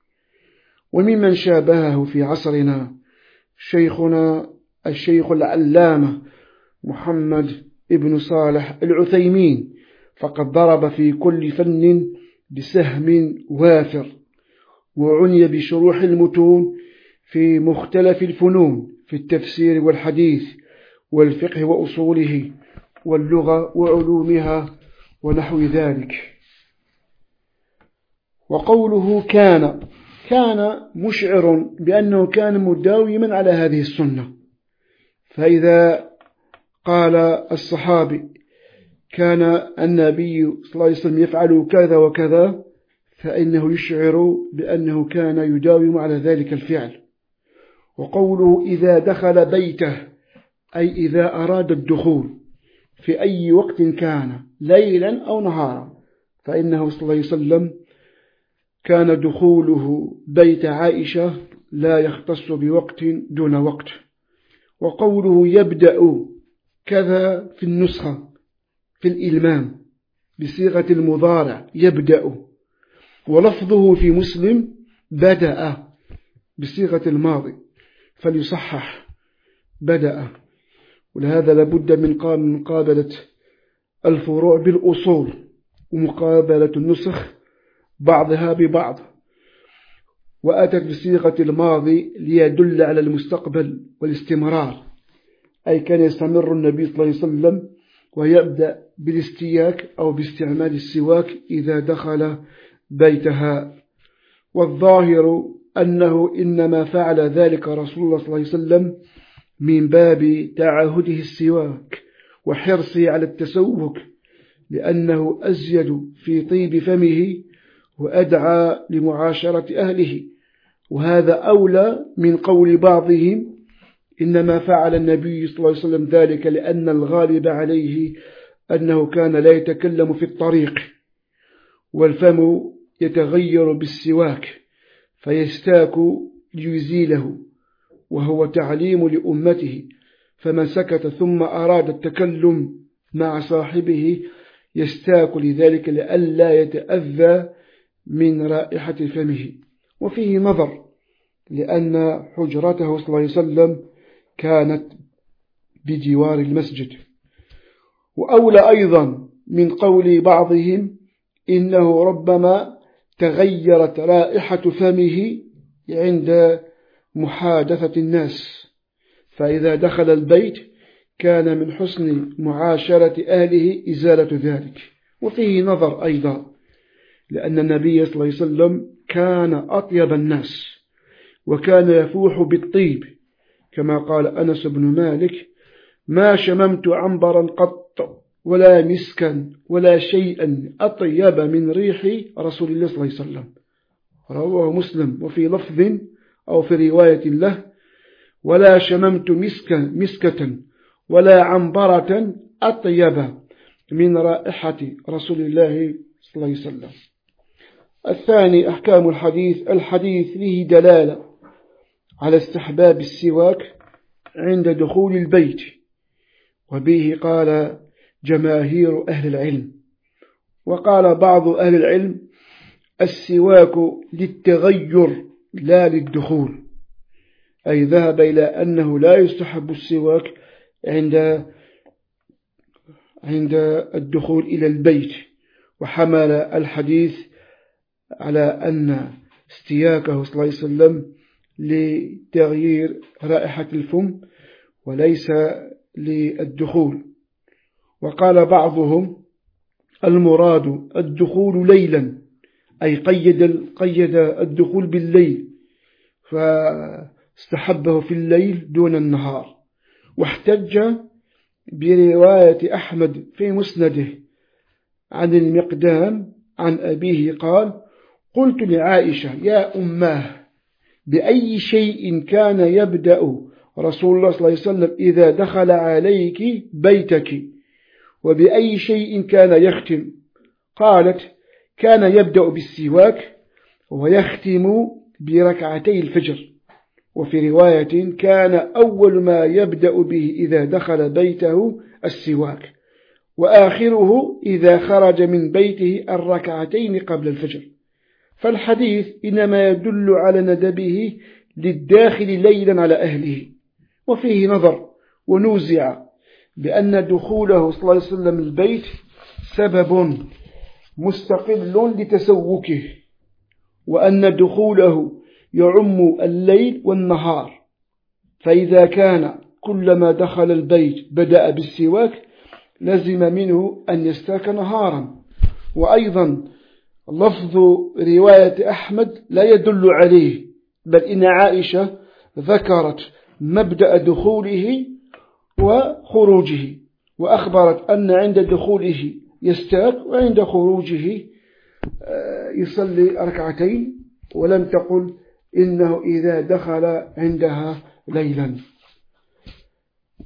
[SPEAKER 2] وممن شابهه في عصرنا شيخنا الشيخ العلامة محمد ابن صالح العثيمين، فقد ضرب في كل فن بسهم وافر، وعني بشروح المتون في مختلف الفنون، في التفسير والحديث والفقه وأصوله واللغة وعلومها ونحو ذلك. وقوله كان مشعر بأنه كان مداوما على هذه السنة، فإذا قال الصحابي كان النبي صلى الله عليه وسلم يفعل كذا وكذا، فإنه يشعر بأنه كان يداوم على ذلك الفعل. وقوله إذا دخل بيته أي إذا أراد الدخول، في أي وقت كان ليلا أو نهارا، فإنه صلى الله عليه وسلم كان دخوله بيت عائشة لا يختص بوقت دون وقت. وقوله يبدأ كذا في النسخة في الإلمام بصيغة المضارع يبدأ، ولفظه في مسلم بدأ بصيغة الماضي فليصحح بدأ. ولهذا لابد من مقابلة الفروع بالأصول ومقابلة النسخ بعضها ببعض. وأتت بصيغة الماضي ليدل على المستقبل والاستمرار، أي كان يستمر النبي صلى الله عليه وسلم ويبدأ بالاستياك أو باستعمال السواك إذا دخل بيتها. والظاهر أنه إنما فعل ذلك رسول الله صلى الله عليه وسلم من باب تعاهده السواك وحرصه على التسوك، لأنه أزيد في طيب فمه وأدعى لمعاشرة أهله. وهذا أولى من قول بعضهم إنما فعل النبي صلى الله عليه وسلم ذلك لأن الغالب عليه أنه كان لا يتكلم في الطريق والفم يتغير بالسواك فيستاك ليزيله، وهو تعليم لأمته، فمن سكت ثم أراد التكلم مع صاحبه يستاك لذلك لئلا يتأذى من رائحة فمه. وفيه نظر، لأن حجرته صلى الله عليه وسلم كانت بجوار المسجد. وأولى أيضا من قول بعضهم إنه ربما تغيرت رائحة فمه عند محادثة الناس، فإذا دخل البيت كان من حسن معاشرة أهله إزالة ذلك. وفيه نظر أيضا، لأن النبي صلى الله عليه وسلم كان أطيب الناس وكان يفوح بالطيب، كما قال أنس بن مالك: ما شممت عنبرا قط ولا مسكا ولا شيئا أطيب من ريح رسول الله صلى الله عليه وسلم. رواه مسلم. وفي لفظ أو في رواية له: ولا شممت مسكة ولا عنبرة أطيب من رائحة رسول الله صلى الله عليه وسلم. الثاني أحكام الحديث. الحديث فيه دلالة على استحباب السواك عند دخول البيت، وبه قال جماهير أهل العلم. وقال بعض أهل العلم: السواك للتغير لا للدخول، أي ذهب إلى أنه لا يستحب السواك عند الدخول إلى البيت، وحمل الحديث على أن استياكه صلى الله عليه وسلم لتغيير رائحة الفم وليس للدخول. وقال بعضهم: المراد الدخول ليلا، أي قيد الدخول بالليل فاستحبه في الليل دون النهار. واحتج برواية أحمد في مسنده عن المقدام عن أبيه قال: قلت لعائشة: يا أماه، بأي شيء كان يبدأ رسول الله صلى الله عليه وسلم إذا دخل عليك بيتك، وبأي شيء كان يختم؟ قالت: كان يبدأ بالسواك ويختم بركعتي الفجر. وفي رواية: كان أول ما يبدأ به إذا دخل بيته السواك، وآخره إذا خرج من بيته الركعتين قبل الفجر. فالحديث إنما يدل على ندبه للداخل ليلا على أهله. وفيه نظر، ونوزع بأن دخوله صلى الله عليه وسلم البيت سبب مستقل لتسوكه، وأن دخوله يعم الليل والنهار، فإذا كان كلما دخل البيت بدأ بالسواك لزم منه أن يستاك نهارا. وأيضا لفظ رواية أحمد لا يدل عليه، بل إن عائشة ذكرت مبدأ دخوله وخروجه، وأخبرت أن عند دخوله يستاك وعند خروجه يصلي ركعتين، ولم تقل إنه إذا دخل عندها ليلا.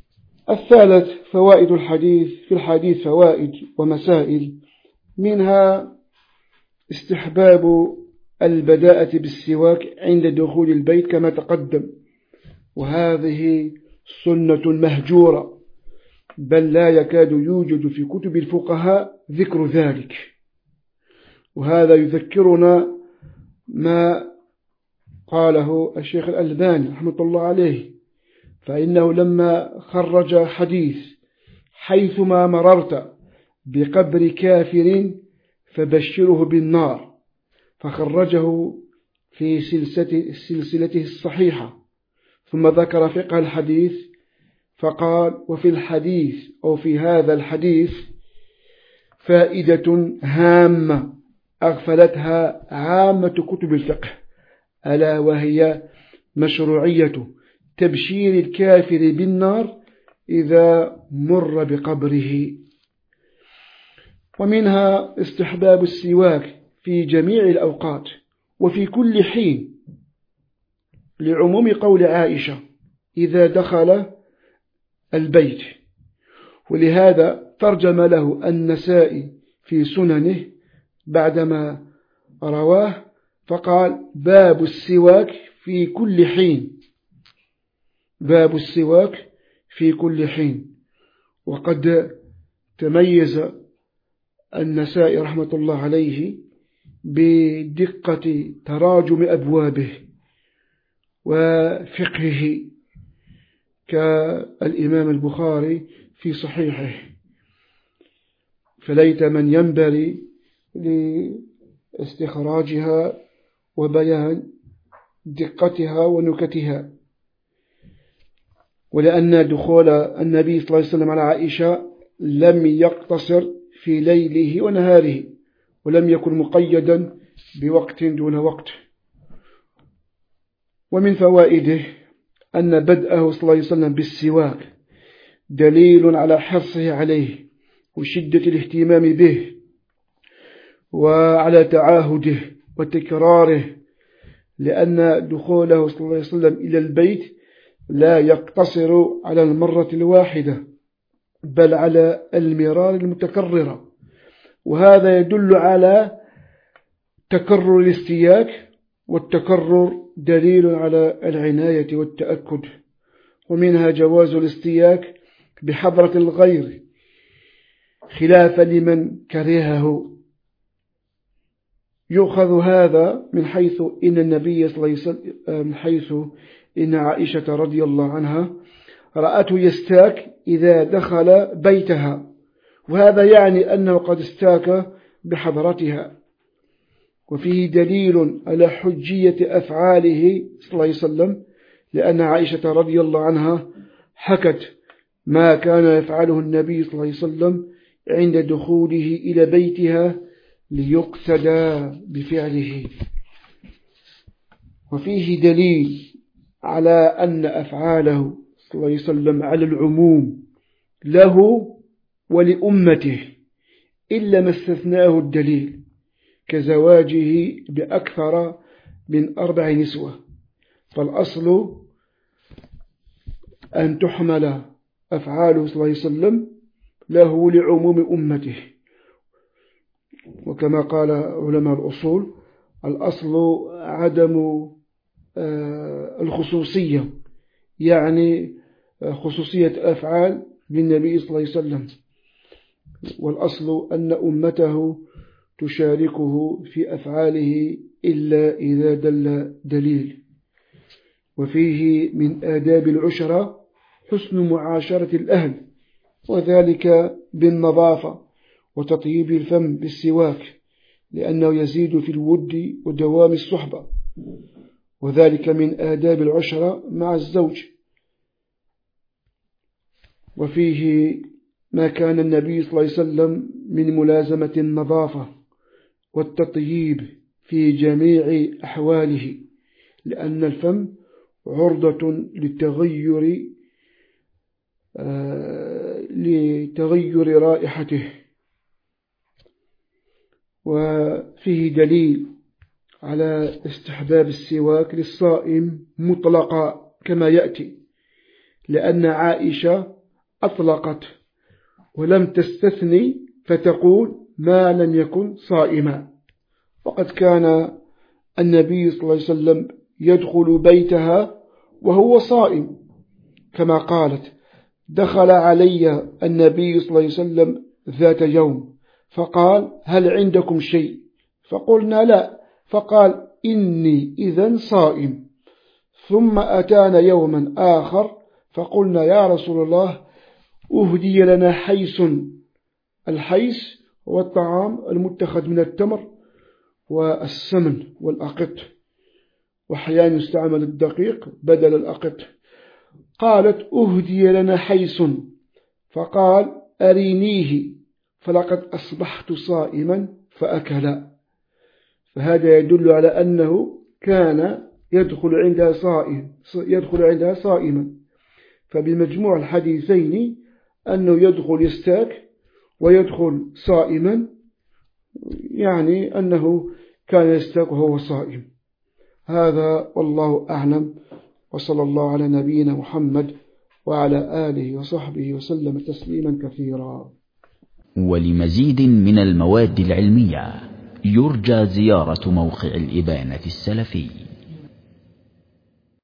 [SPEAKER 2] الثالث فوائد الحديث. في الحديث فوائد ومسائل، منها استحباب البداءة بالسواك عند دخول البيت كما تقدم، وهذه سنة مهجورة، بل لا يكاد يوجد في كتب الفقهاء ذكر ذلك. وهذا يذكرنا ما قاله الشيخ الألباني رحمة الله عليه، فإنه لما خرج حديث حيثما مررت بقبر كافر فبشره بالنار، فخرجه في سلسلته الصحيحة، ثم ذكر فقه الحديث فقال: وفي الحديث أو في هذا الحديث فائدة هامة أغفلتها عامة كتب الفقه، ألا وهي مشروعية تبشير الكافر بالنار إذا مر بقبره. ومنها استحباب السواك في جميع الأوقات وفي كل حين، لعموم قول عائشة إذا دخل البيت، ولهذا ترجم له النسائي في سننه بعدما رواه فقال: باب السواك في كل حين، باب السواك في كل حين. وقد تميز النسائي رحمة الله عليه بدقة تراجم أبوابه وفقهه كالإمام البخاري في صحيحه، فليت من ينبغي لاستخراجها وبيان دقتها ونكتها. ولأن دخول النبي صلى الله عليه وسلم على عائشة لم يقتصر في ليله ونهاره، ولم يكن مقيدا بوقت دون وقت. ومن فوائده أن بدءه صلى الله عليه وسلم بالسواك دليل على حرصه عليه وشدة الاهتمام به، وعلى تعاهده وتكراره، لأن دخوله صلى الله عليه وسلم إلى البيت لا يقتصر على المرة الواحدة، بل على المرار المتكررة، وهذا يدل على تكرر الاستياك، والتكرر دليل على العناية والتأكد. ومنها جواز الاستياك بحضرة الغير خلافا لمن كرهه. يؤخذ هذا من حيث إن النبي صلى الله عليه وسلم، من حيث إن عائشة رضي الله عنها رأته يستاك إذا دخل بيتها، وهذا يعني أنه قد استاك بحضرتها. وفيه دليل على حجية أفعاله صلى الله عليه وسلم، لأن عائشة رضي الله عنها حكت ما كان يفعله النبي صلى الله عليه وسلم عند دخوله إلى بيتها ليقتدى بفعله. وفيه دليل على أن أفعاله صلى الله عليه وسلم على العموم له ولأمته، إلا ما استثناه الدليل، كزواجه بأكثر من 4 نسوة، فالأصل أن تحمل أفعاله صلى الله عليه وسلم له لعموم أمته. وكما قال علماء الأصول: الأصل عدم الخصوصية، يعني خصوصية أفعال بالنبي صلى الله عليه وسلم، والأصل أن أمته تشاركه في أفعاله إلا إذا دل دليل. وفيه من آداب العشرة حسن معاشرة الأهل، وذلك بالنظافة وتطيب الفم بالسواك، لأنه يزيد في الود ودوام الصحبة، وذلك من آداب العشرة مع الزوج. وفيه ما كان النبي صلى الله عليه وسلم من ملازمة النظافة والتطييب في جميع أحواله، لأن الفم عرضة لتغير رائحته. وفيه دليل على استحباب السواك للصائم مطلقا كما يأتي، لأن عائشة أطلقت ولم تستثني فتقول ما لم يكن صائما. وقد كان النبي صلى الله عليه وسلم يدخل بيتها وهو صائم، كما قالت: دخل علي النبي صلى الله عليه وسلم ذات يوم فقال: هل عندكم شيء؟ فقلنا: لا. فقال: إني إذن صائم. ثم أتانا يوما آخر فقلنا: يا رسول الله، أهدي لنا حيس. الحيس هو الطعام المتخذ من التمر والسمن والأقط، وأحيانا يستعمل الدقيق بدل الأقط. قالت: أهدي لنا حيس. فقال: أرينيه فلقد أصبحت صائما فأكلا. فهذا يدل على أنه كان يدخل عندها صائما. فبمجموع الحديثين أنه يدخل يستاك ويدخل صائما، يعني أنه كان يستاك وهو صائم. هذا والله أعلم، وصلى الله على نبينا محمد وعلى آله وصحبه وسلم تسليما كثيرا.
[SPEAKER 1] ولمزيد من المواد العلمية يرجى زيارة موقع الإبانة السلفي.